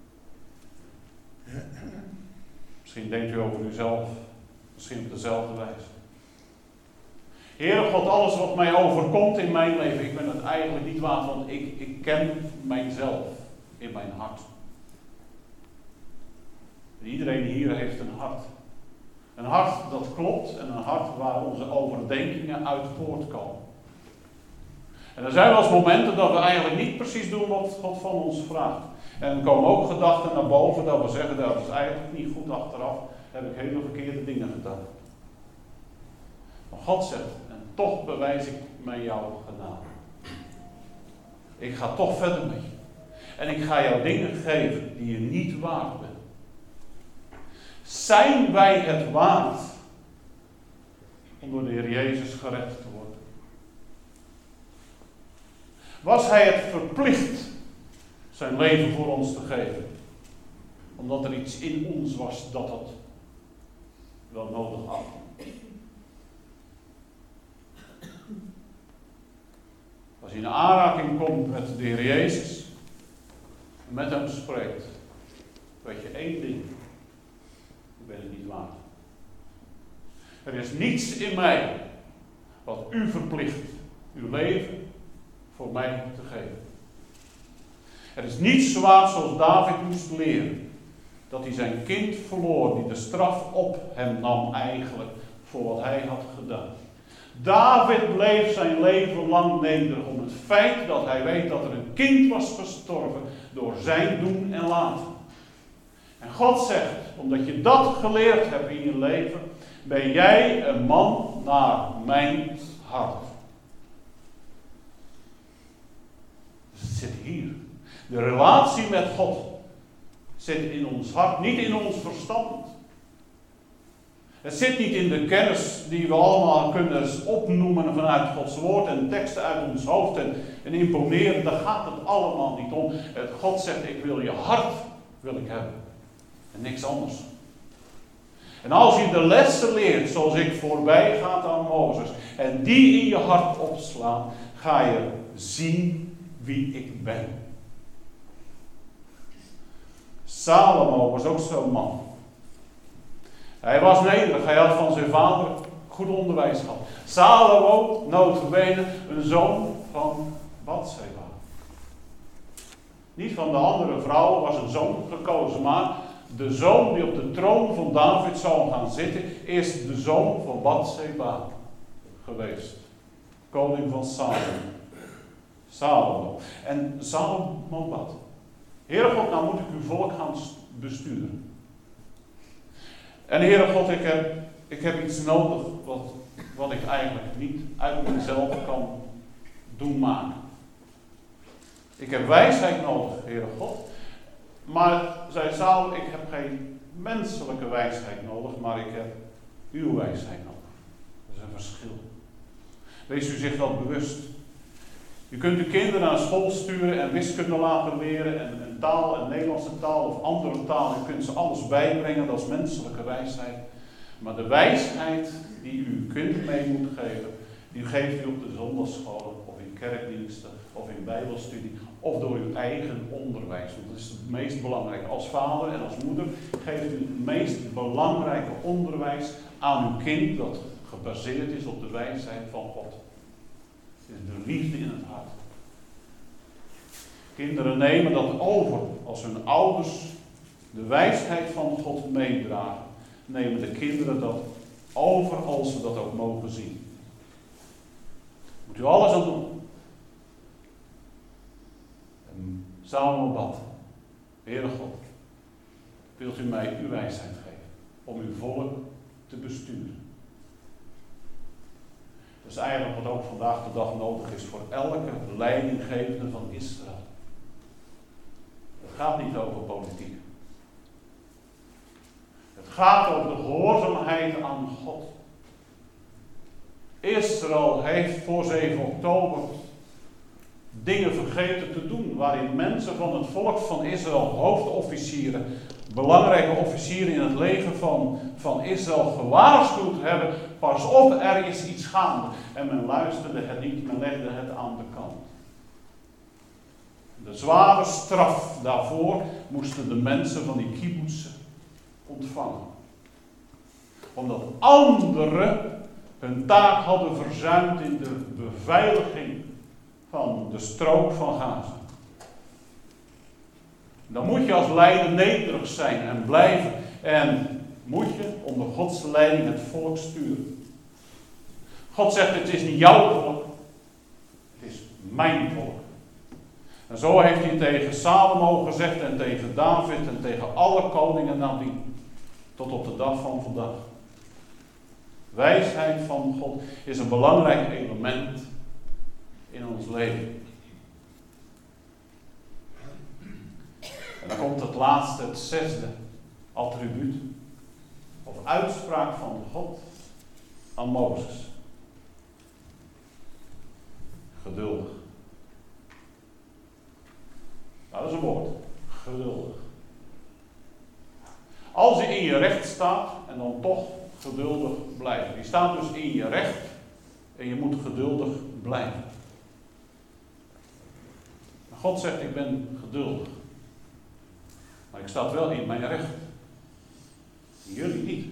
Misschien denkt u over uzelf, misschien op dezelfde wijze. Heere God, alles wat mij overkomt in mijn leven, ik ben het eigenlijk niet waard, want ik, ik ken mijzelf in mijn hart. En iedereen hier heeft een hart. Een hart dat klopt en een hart waar onze overdenkingen uit voortkomen. En er zijn wel eens momenten dat we eigenlijk niet precies doen wat God van ons vraagt. En er komen ook gedachten naar boven dat we zeggen, dat is eigenlijk niet goed achteraf, heb ik hele verkeerde dingen gedaan. Maar God zegt, en toch bewijs ik mij jouw genade. Ik ga toch verder met je. En ik ga jou dingen geven die je niet waard bent. Zijn wij het waard om door de Heer Jezus gered te worden? Was hij het verplicht zijn leven voor ons te geven? Omdat er iets in ons was dat het wel nodig had. Als je in aanraking komt met de Heer Jezus en met hem spreekt, weet je één ding. Ik ben het niet waard. Er is niets in mij wat u verplicht uw leven voor mij te geven. Er is niets waard zoals David moest leren. Dat hij zijn kind verloor, die de straf op hem nam eigenlijk voor wat hij had gedaan. David bleef zijn leven lang nederig om het feit dat hij weet dat er een kind was gestorven door zijn doen en laten. En God zegt, omdat je dat geleerd hebt in je leven, ben jij een man naar mijn hart. Dus het zit hier. De relatie met God zit in ons hart, niet in ons verstand. Het zit niet in de kennis die we allemaal kunnen opnoemen vanuit Gods woord en teksten uit ons hoofd en, en imponeren. Daar gaat het allemaal niet om. Het, God zegt, ik wil je hart wil ik hebben. En niks anders. En als je de lessen leert, zoals ik voorbij gaat aan Mozes, en die in je hart opslaan, ga je zien wie ik ben. Salomo was ook zo'n man. Hij was nederig, hij had van zijn vader goed onderwijs gehad. Salomo, nota bene, een zoon van Batseba. Niet van de andere vrouwen was een zoon gekozen, maar de zoon die op de troon van David zou gaan zitten, is de zoon van Batseba geweest. Koning van Salomo. Salomo. En Salomo bad: Heere God, nou moet ik uw volk gaan besturen. En Heere God, ik heb, ik heb iets nodig wat, wat ik eigenlijk niet uit mezelf kan doen maken. Ik heb wijsheid nodig, Heere God. Maar, zei Saul, ik heb geen menselijke wijsheid nodig, maar ik heb uw wijsheid nodig. Dat is een verschil. Wees u zich dat bewust. Je kunt uw kinderen naar school sturen en wiskunde laten leren en een taal, een Nederlandse taal of andere taal. Je kunt ze alles bijbrengen, dat is menselijke wijsheid. Maar de wijsheid die u uw kind mee moet geven, die geeft u op de zondagscholen of in kerkdiensten of in bijbelstudie of door uw eigen onderwijs. Want dat is het meest belangrijke. Als vader en als moeder geeft u het meest belangrijke onderwijs aan uw kind dat gebaseerd is op de wijsheid van God. Het is de liefde in het hart. Kinderen nemen dat over als hun ouders de wijsheid van God meedragen. Nemen de kinderen dat over als ze dat ook mogen zien. Moet u alles aan doen. En Salomo bad: Heere God, wilt u mij uw wijsheid geven om uw volk te besturen? Dat is eigenlijk wat ook vandaag de dag nodig is voor elke leidinggevende van Israël. Het gaat niet over politiek. Het gaat over de gehoorzaamheid aan God. Israël heeft voor zeven oktober dingen vergeten te doen, waarin mensen van het volk van Israël, hoofdofficieren, belangrijke officieren in het leger van, van Israël gewaarschuwd hebben: pas op, er is iets gaande. En men luisterde het niet, men legde het aan de kant. De zware straf daarvoor moesten de mensen van die kibbutzen ontvangen. Omdat anderen hun taak hadden verzuimd in de beveiliging van de strook van Gaza. Dan moet je als leider nederig zijn en blijven. En moet je onder Gods leiding het volk sturen. God zegt: het is niet jouw volk, het is mijn volk. En zo heeft hij tegen Salomo gezegd en tegen David en tegen alle koningen nadien. Tot op de dag van vandaag. Wijsheid van God is een belangrijk element in ons leven. En dan komt het laatste, het zesde attribuut of uitspraak van God aan Mozes. Geduldig. Nou, dat is een woord. Geduldig. Als je in je recht staat en dan toch geduldig blijven. Je staat dus in je recht en je moet geduldig blijven. God zegt, ik ben geduldig. Maar ik sta wel in mijn recht. Jullie niet.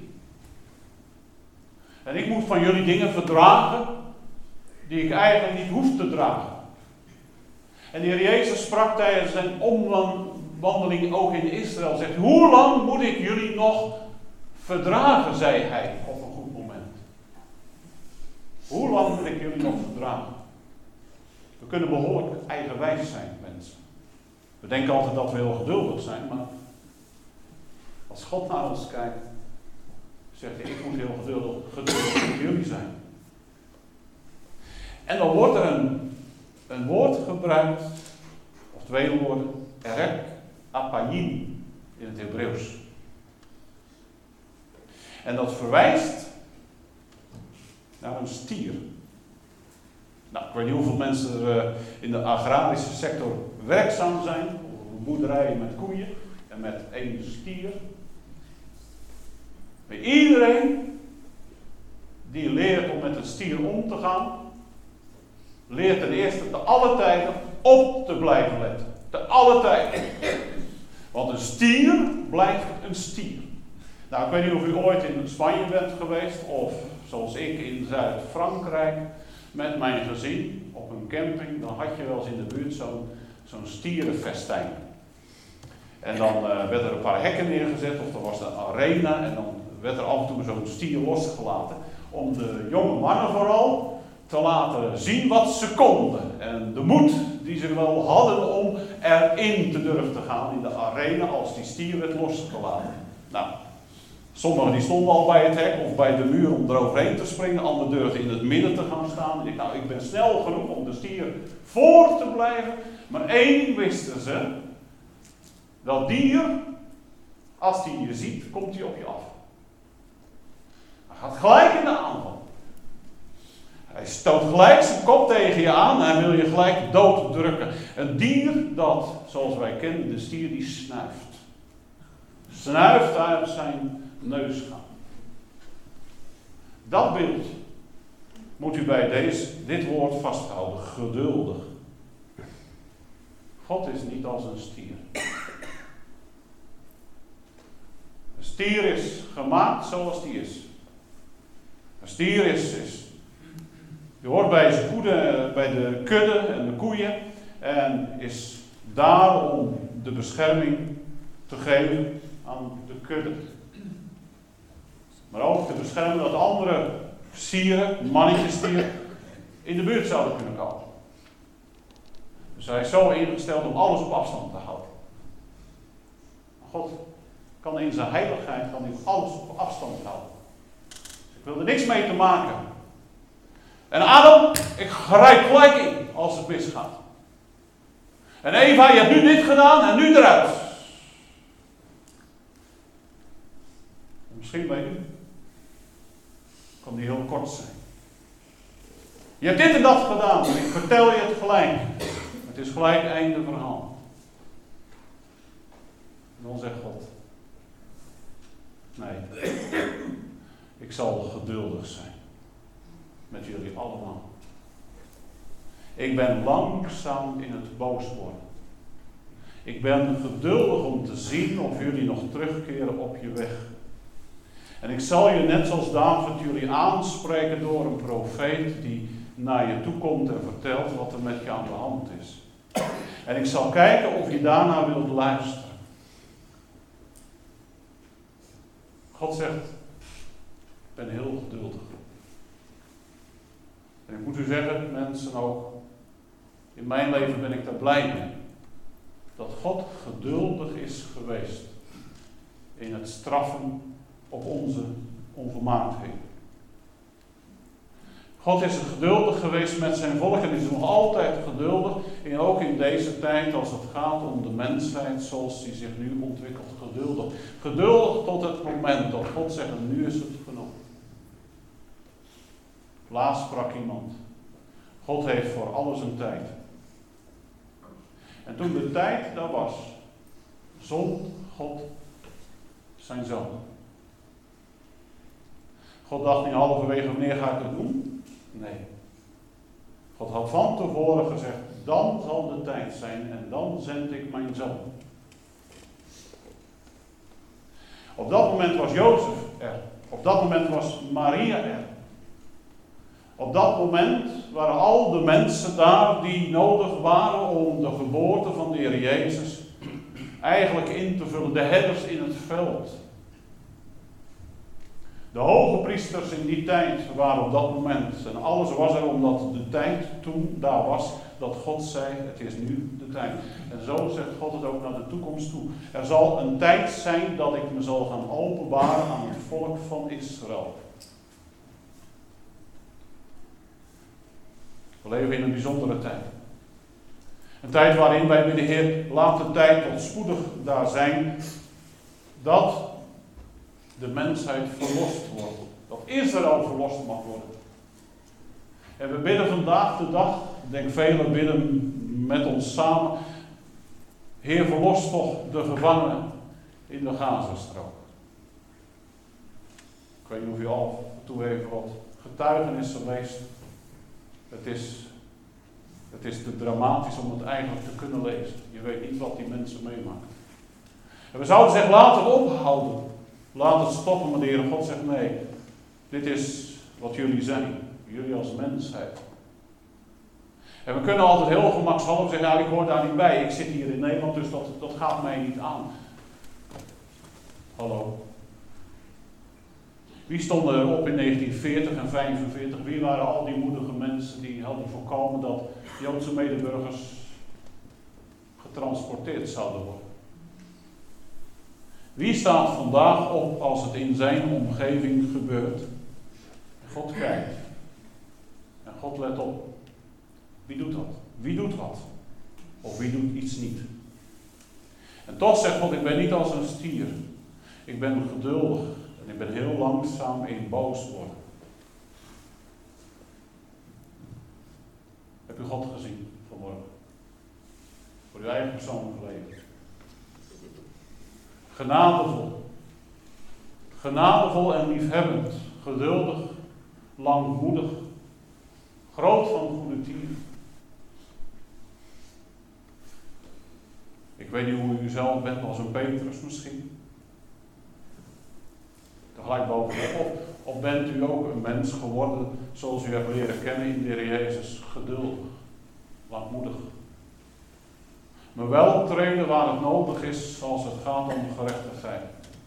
En ik moet van jullie dingen verdragen die ik eigenlijk niet hoef te dragen. En de Heer Jezus sprak tijdens zijn omwandeling ook in Israël. Zegt, hoe lang moet ik jullie nog verdragen, zei hij op een goed moment. Hoe lang moet ik jullie nog verdragen? We kunnen behoorlijk eigenwijs zijn, mensen. We denken altijd dat we heel geduldig zijn, maar als God naar ons kijkt, zegt hij, ik moet heel geduldig, geduldig met jullie zijn. En dan wordt er een, een woord gebruikt, of twee woorden, erek apayim in het Hebreeuws. En dat verwijst naar een stier. Nou, ik weet niet hoeveel mensen er uh, in de agrarische sector werkzaam zijn, boerderijen met koeien en met één stier. Maar iedereen die leert om met een stier om te gaan, leert ten eerste te alle tijden op te blijven letten. Te alle tijden. Want een stier blijft een stier. Nou, ik weet niet of u ooit in Spanje bent geweest, of zoals ik in Zuid-Frankrijk, met mijn gezin op een camping. Dan had je wel eens in de buurt zo'n zo'n stierenfestijn. En dan uh, werden er een paar hekken neergezet, of er was een arena, en dan werd er af en toe zo'n stier losgelaten. Om de jonge mannen vooral te laten zien wat ze konden. En de moed die ze wel hadden om erin te durven te gaan in de arena als die stier werd losgelaten. Nou, sommigen die stonden al bij het hek of bij de muur om eroverheen te springen. Anderen durfden in het midden te gaan staan. En ik, nou, ik ben snel genoeg om de stier voor te blijven. Maar één ding wisten ze. Dat dier, als hij je ziet, komt hij op je af. Hij gaat gelijk in de aanval. Hij stoot gelijk zijn kop tegen je aan en hij wil je gelijk dooddrukken. Een dier dat, zoals wij kennen, de stier die snuift. Snuift uit zijn neus gaan. Dat beeld moet u bij deze, dit woord vasthouden. Geduldig. God is niet als een stier. Een stier is gemaakt zoals die is. Een stier is, is je hoort bij zijn koede, bij de kudde en de koeien en is daar om de bescherming te geven aan de kudde. Maar ook te beschermen dat andere stieren, mannetjesstieren, in de buurt zouden kunnen komen. Dus hij is zo ingesteld om alles op afstand te houden. God kan in zijn heiligheid kan hij alles op afstand houden. Ik wil er niks mee te maken. En Adam, ik grijp gelijk in als het misgaat. En Eva, je hebt nu dit gedaan en nu eruit. En misschien bij u kan die heel kort zijn. Je hebt dit en dat gedaan en ik vertel je het gelijk. Het is gelijk einde verhaal. En dan zegt God. Nee, ik zal geduldig zijn. Met jullie allemaal. Ik ben langzaam in het boos worden. Ik ben geduldig om te zien of jullie nog terugkeren op je weg. En ik zal je net zoals David jullie aanspreken door een profeet die naar je toe komt en vertelt wat er met je aan de hand is. En ik zal kijken of je daarna wilt luisteren. God zegt, ik ben heel geduldig. En ik moet u zeggen, mensen ook, in mijn leven ben ik daar blij mee. Dat God geduldig is geweest in het straffen op onze onvolmaaktheden. God is geduldig geweest met zijn volk en is nog altijd geduldig. En ook in deze tijd als het gaat om de mensheid zoals die zich nu ontwikkelt. Geduldig. Geduldig tot het moment dat God zegt, nu is het genoeg. Laatst sprak iemand. God heeft voor alles een tijd. En toen de tijd daar was, zond God zijn zoon. God dacht niet halverwege, wanneer ga ik het doen? Nee. God had van tevoren gezegd, dan zal de tijd zijn en dan zend ik mijn zoon. Op dat moment was Jozef er. Op dat moment was Maria er. Op dat moment waren al de mensen daar die nodig waren om de geboorte van de Heer Jezus eigenlijk in te vullen. De herders in het veld. De hoge priesters in die tijd waren op dat moment. En alles was er omdat de tijd toen daar was dat God zei, het is nu de tijd. En zo zegt God het ook naar de toekomst toe. Er zal een tijd zijn dat ik me zal gaan openbaren aan het volk van Israël. We leven in een bijzondere tijd. Een tijd waarin wij bij de Heer laat de tijd tot spoedig daar zijn dat de mensheid verlost wordt. Dat Israël verlost mag worden. En we bidden vandaag de dag, ik denk velen bidden met ons samen, Heer, verlos toch de gevangenen in de Gazastrook. Ik weet niet of u al af en toe even wat getuigenissen leest. Het is, het is te dramatisch om het eigenlijk te kunnen lezen. Je weet niet wat die mensen meemaken. En we zouden zeggen, laat het ophouden. Laat het stoppen, maar de Heer God zegt nee. Dit is wat jullie zijn. Jullie als mensheid. En we kunnen altijd heel gemakshalve zeggen, nou, ik hoor daar niet bij. Ik zit hier in Nederland, dus dat, dat gaat mij niet aan. Hallo. Wie stonden er op in negentien veertig en vijfenveertig? Wie waren al die moedige mensen die hadden voorkomen dat Joodse medeburgers getransporteerd zouden worden? Wie staat vandaag op als het in zijn omgeving gebeurt? God kijkt. En God let op. Wie doet dat? Wie doet wat? Of wie doet iets niet? En toch zegt God, ik ben niet als een stier. Ik ben geduldig. En ik ben heel langzaam in boos worden. Heb u God gezien vanmorgen? Voor uw eigen persoonlijke leven. Genadevol. Genadevol en liefhebbend. Geduldig. Langmoedig. Groot van goede tier. Ik weet niet hoe u zelf bent, als een Petrus misschien. Tegelijk bovenop. Of bent u ook een mens geworden zoals u hebt leren kennen in de Heer Jezus. Geduldig. Langmoedig. Maar wel treden waar het nodig is als het gaat om gerechtigheid.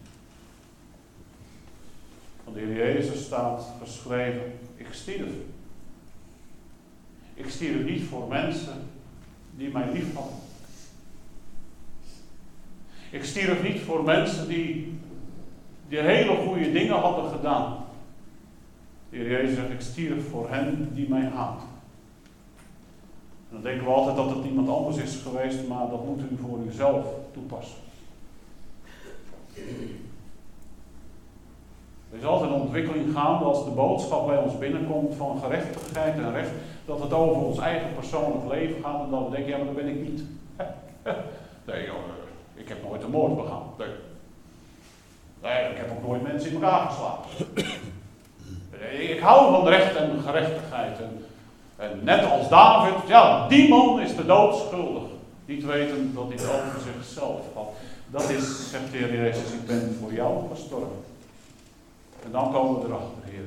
Van de Heer Jezus staat geschreven, ik stierf. Ik stierf niet voor mensen die mij lief hadden. Ik stierf niet voor mensen die, die hele goede dingen hadden gedaan. De Heer Jezus zegt, ik stierf voor hen die mij haten. En dan denken we altijd dat het iemand anders is geweest, maar dat moet u voor uzelf toepassen. Er is altijd een ontwikkeling gaande als de boodschap bij ons binnenkomt van gerechtigheid en recht, dat het over ons eigen persoonlijk leven gaat en dat we denken, ja maar dat ben ik niet. Nee joh, ik heb nooit een moord begaan. Nee. Nee, ik heb ook nooit mensen in elkaar geslagen. Ik hou van recht en gerechtigheid. En, en net als David, ja, die man is de dood schuldig. Niet weten dat hij het over zichzelf had. Dat is, zegt de Heer Jezus, ik ben voor jou gestorven. En dan komen we erachter, Heer.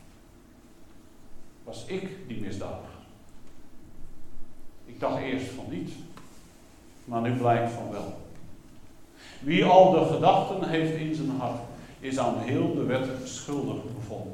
Was ik die misdadiger? Ik dacht eerst van niet. Maar nu blijkt van wel. Wie al de gedachten heeft in zijn hart, is aan heel de wet schuldig bevonden.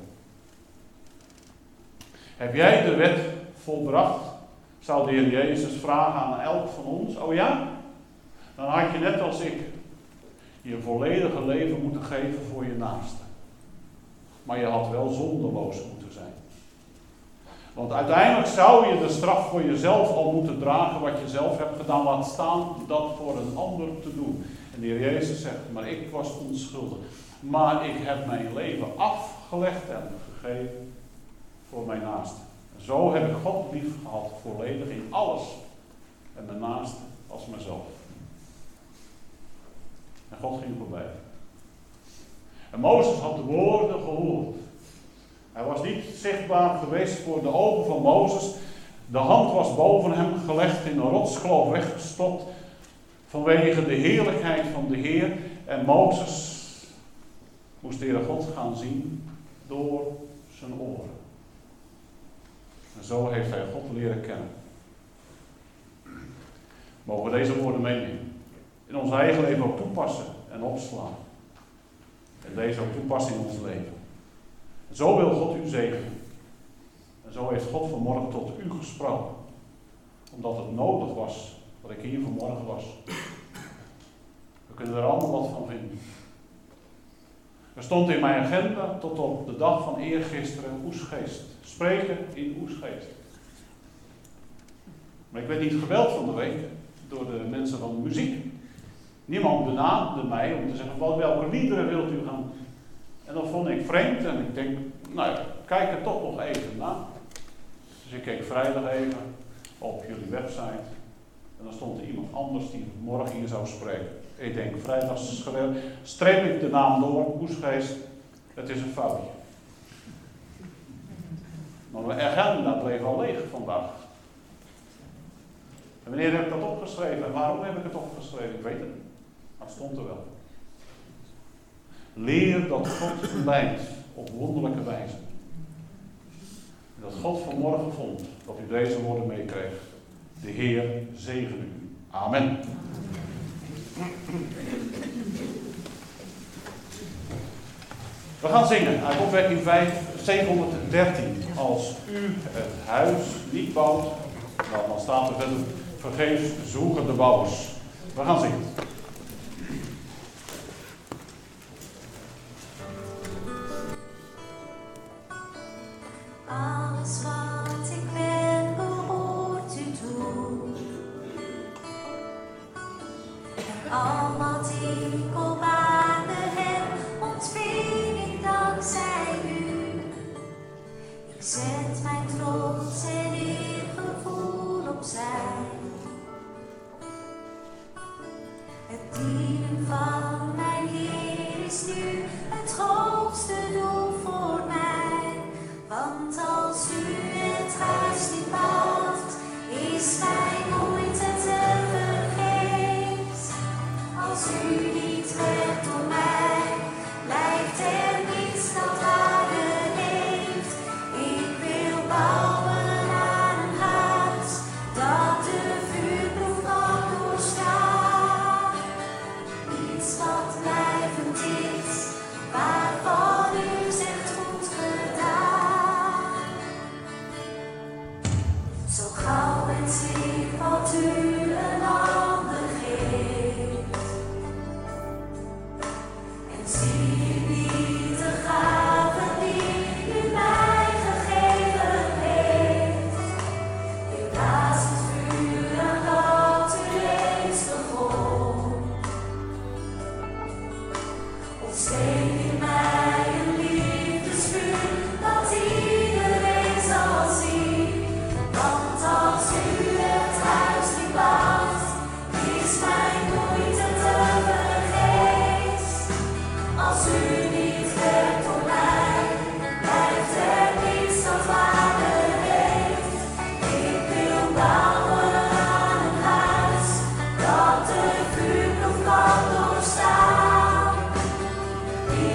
Heb jij de wet volbracht? Zou de Heer Jezus vragen aan elk van ons. Oh ja? Dan had je net als ik je volledige leven moeten geven voor je naaste. Maar je had wel zonderloos moeten zijn. Want uiteindelijk zou je de straf voor jezelf al moeten dragen wat je zelf hebt gedaan. Laat staan dat voor een ander te doen. En de Heer Jezus zegt, maar ik was onschuldig. Maar ik heb mijn leven afgelegd en gegeven voor mijn naaste. En zo heb ik God lief gehad, volledig in alles. En mijn naaste als mezelf. En God ging voorbij. En Mozes had de woorden gehoord. Hij was niet zichtbaar geweest voor de ogen van Mozes. De hand was boven hem gelegd, in een rotskloof weggestopt, vanwege de heerlijkheid van de Heer. En Mozes moest de Heere God gaan zien door zijn oren. En zo heeft hij God leren kennen. Mogen we deze woorden meenemen. In ons eigen leven ook toepassen en opslaan. En deze ook toepassen in ons leven. En zo wil God u zegenen. En zo heeft God vanmorgen tot u gesproken. Omdat het nodig was dat ik hier vanmorgen was. We kunnen er allemaal wat van vinden. Er stond in mijn agenda tot op de dag van eergisteren Oesgeest. Spreken in Oesgeest. Maar ik werd niet gebeld van de week door de mensen van de muziek. Niemand benaderde mij om te zeggen, wat, welke liederen wilt u gaan? En dat vond ik vreemd en ik denk, nou ja, kijk er toch nog even naar. Dus ik keek vrijdag even op jullie website. En dan stond er iemand anders die morgen hier zou spreken. Ik denk, vrijdag streep ik de naam door, Oesgeest, het is een foutje. Maar mijn agenda bleef al leeg vandaag. En wanneer heb ik dat opgeschreven? En waarom heb ik het opgeschreven? Ik weet het niet. Maar het stond er wel. Leer dat God leidt op wonderlijke wijze. En dat God vanmorgen vond dat u deze woorden meekreeg. De Heer zegene u. Amen. We gaan zingen uit opwekking zevenhonderddertien. Als u het huis niet bouwt, nou, dan staat er verder, vergeefs zoeken de bouwers. We gaan zingen. Alles wat ik ben behoort u toe. En al wat ik op aarde heb, ontving ik dankzij u. Ik zet mijn trots en eergevoel opzij. Het dienen van mijn Heer is nu het hoogste doel voor mij. Want als u het huis niet bouwt, is mijn moeite te vergeefs. Als u niet werkt door mij, lijkt er niets dat waarde heeft. Ik wil bouwen aan een huis dat de vuurproef kan doorstaan. Iets wat blijvend is, waarvan u zegt goed gedaan. Zo gauw en zie wat u een ander geeft. En zie u niet de gave die u mij gegeven heeft. Ik blaas het vuur aan dat u eens begon. Ontsteek in mij een liefdesvuur dat iedereen zal zien. Want als u het huis niet bouwt, is mijn moeite te vergeefs. Als u niet werkt voor mij, blijft er niets dat waarde heeft. Ik wil bouwen aan een huis dat de vuurproef kan doorstaan.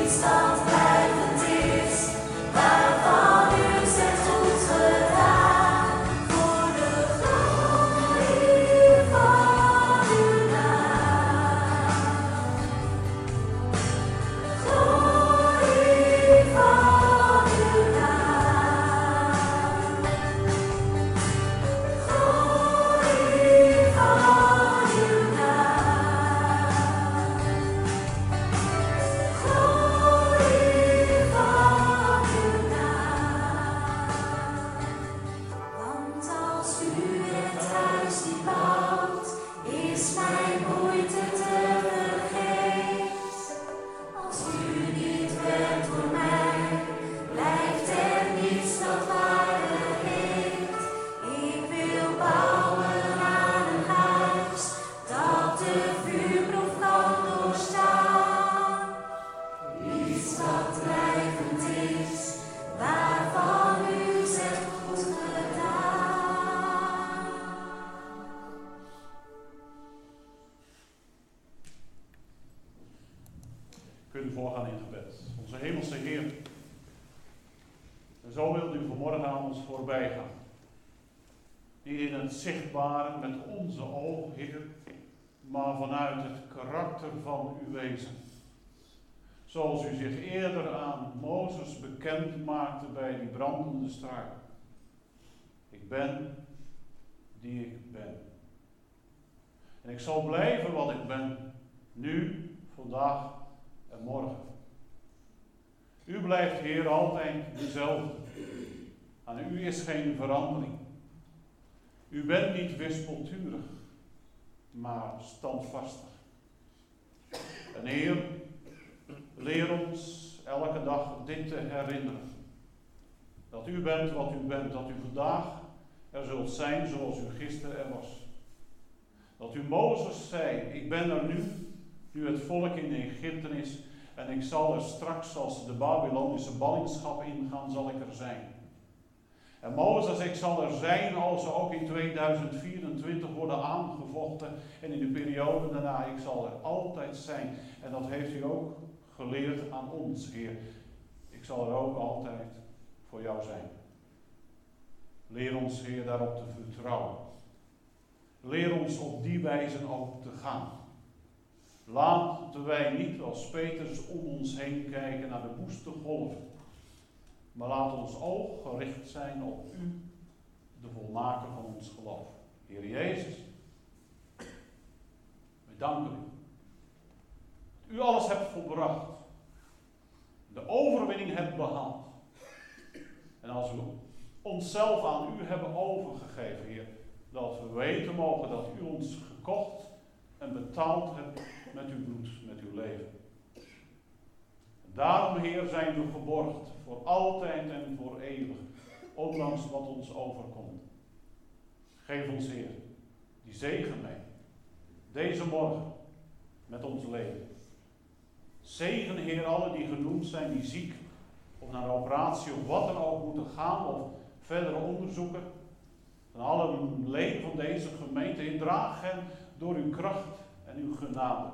Kunt u voorgaan in gebed. Onze hemelse Heer. En zo wilt u vanmorgen aan ons voorbij gaan. Niet in het zichtbare met onze ogen, Heer, maar vanuit het karakter van uw wezen. Zoals u zich eerder aan Mozes bekend maakte bij die brandende struik. Ik ben die ik ben. En ik zal blijven wat ik ben, nu, vandaag en morgen. U blijft, Heer, altijd dezelfde. Aan u is geen verandering. U bent niet wispelturig, maar standvastig. En Heer, leer ons elke dag dit te herinneren. Dat u bent wat u bent, dat u vandaag er zult zijn zoals u gisteren er was. Dat u Mozes zei, ik ben er nu, nu het volk in Egypte is, en ik zal er straks, als de Babylonische ballingschap ingaan, zal ik er zijn. En Mozes, ik zal er zijn als ze ook in tweeduizend vierentwintig worden aangevochten en in de periode daarna, ik zal er altijd zijn. En dat heeft u ook geleerd aan ons, Heer. Ik zal er ook altijd voor jou zijn. Leer ons, Heer, daarop te vertrouwen. Leer ons op die wijze ook te gaan. Laten wij niet als Petrus om ons heen kijken naar de woeste golven. Maar laat ons oog gericht zijn op u, de volmaker van ons geloof. Heer Jezus, we danken u. Dat u alles hebt volbracht. De overwinning hebt behaald. En als we onszelf aan u hebben overgegeven, Heer, dat we weten mogen dat u ons gekocht en betaald hebt met uw bloed, met uw leven. En daarom, Heer, zijn we geborgd voor altijd en voor eeuwig, ondanks wat ons overkomt. Geef ons, Heer, die zegen mee, deze morgen, met ons leven. Zegen, Heer, alle die genoemd zijn, die ziek of naar een operatie of wat dan ook moeten gaan, of verdere onderzoeken. En alle leden van deze gemeente, Heer, draag hen door uw kracht en uw genade.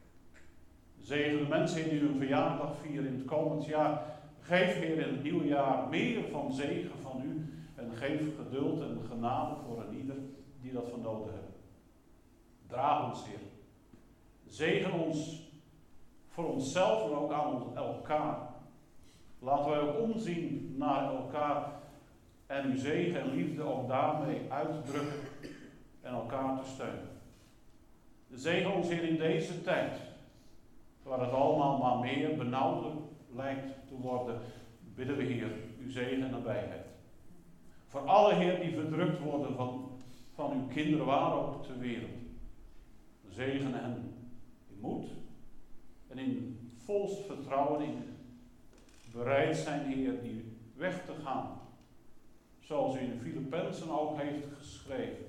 Zegen de mensen die hun verjaardag vieren in het komend jaar. Geef, Heer, in het nieuwe jaar meer van zegen van u. En geef geduld en genade voor een ieder die dat van nodig hebben. Draag ons, Heer. Zegen ons voor onszelf, maar ook aan elkaar. Laten wij ook omzien naar elkaar en uw zegen en liefde ook daarmee uitdrukken en elkaar te steunen. Zegen ons, Heer, in deze tijd, waar het allemaal maar meer benauwder lijkt te worden, bidden we, Heer, uw zegen en nabijheid. Voor alle, Heer, die verdrukt worden van, van uw kinderen, waar ook ter wereld. Zegen hen in moed en in volst vertrouwen, in bereid zijn, Heer, die weg te gaan. Zoals u in de Filippenzen ook heeft geschreven.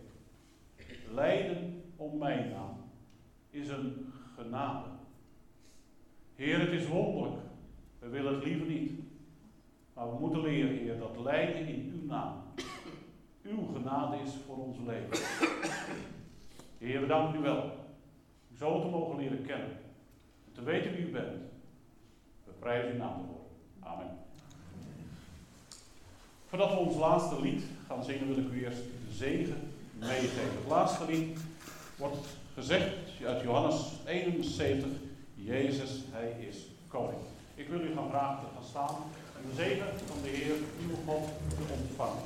Lijden om mijn naam is een genade. Heer, het is wonderlijk. We willen het liever niet. Maar we moeten leren, Heer, dat lijden in uw naam, uw genade is voor ons leven. Heer, we danken u wel. U zo te mogen leren kennen. En te weten wie u bent. We prijzen uw naam ervoor. Amen. Voordat we ons laatste lied gaan zingen, wil ik u eerst de zegen meegeven. Het laatste lied wordt gezegd uit Johannes eenenzeventig. Jezus, hij is koning. Ik wil u gaan vragen te gaan staan en de zegen van de Heer, uw God, te ontvangen.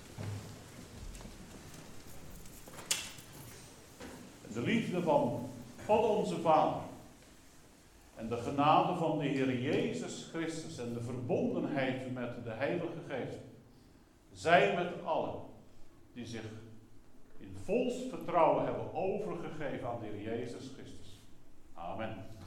De liefde van God onze Vader en de genade van de Heer Jezus Christus en de verbondenheid met de Heilige Geest zij met allen die zich in volst vertrouwen hebben overgegeven aan de Heer Jezus Christus. Amen.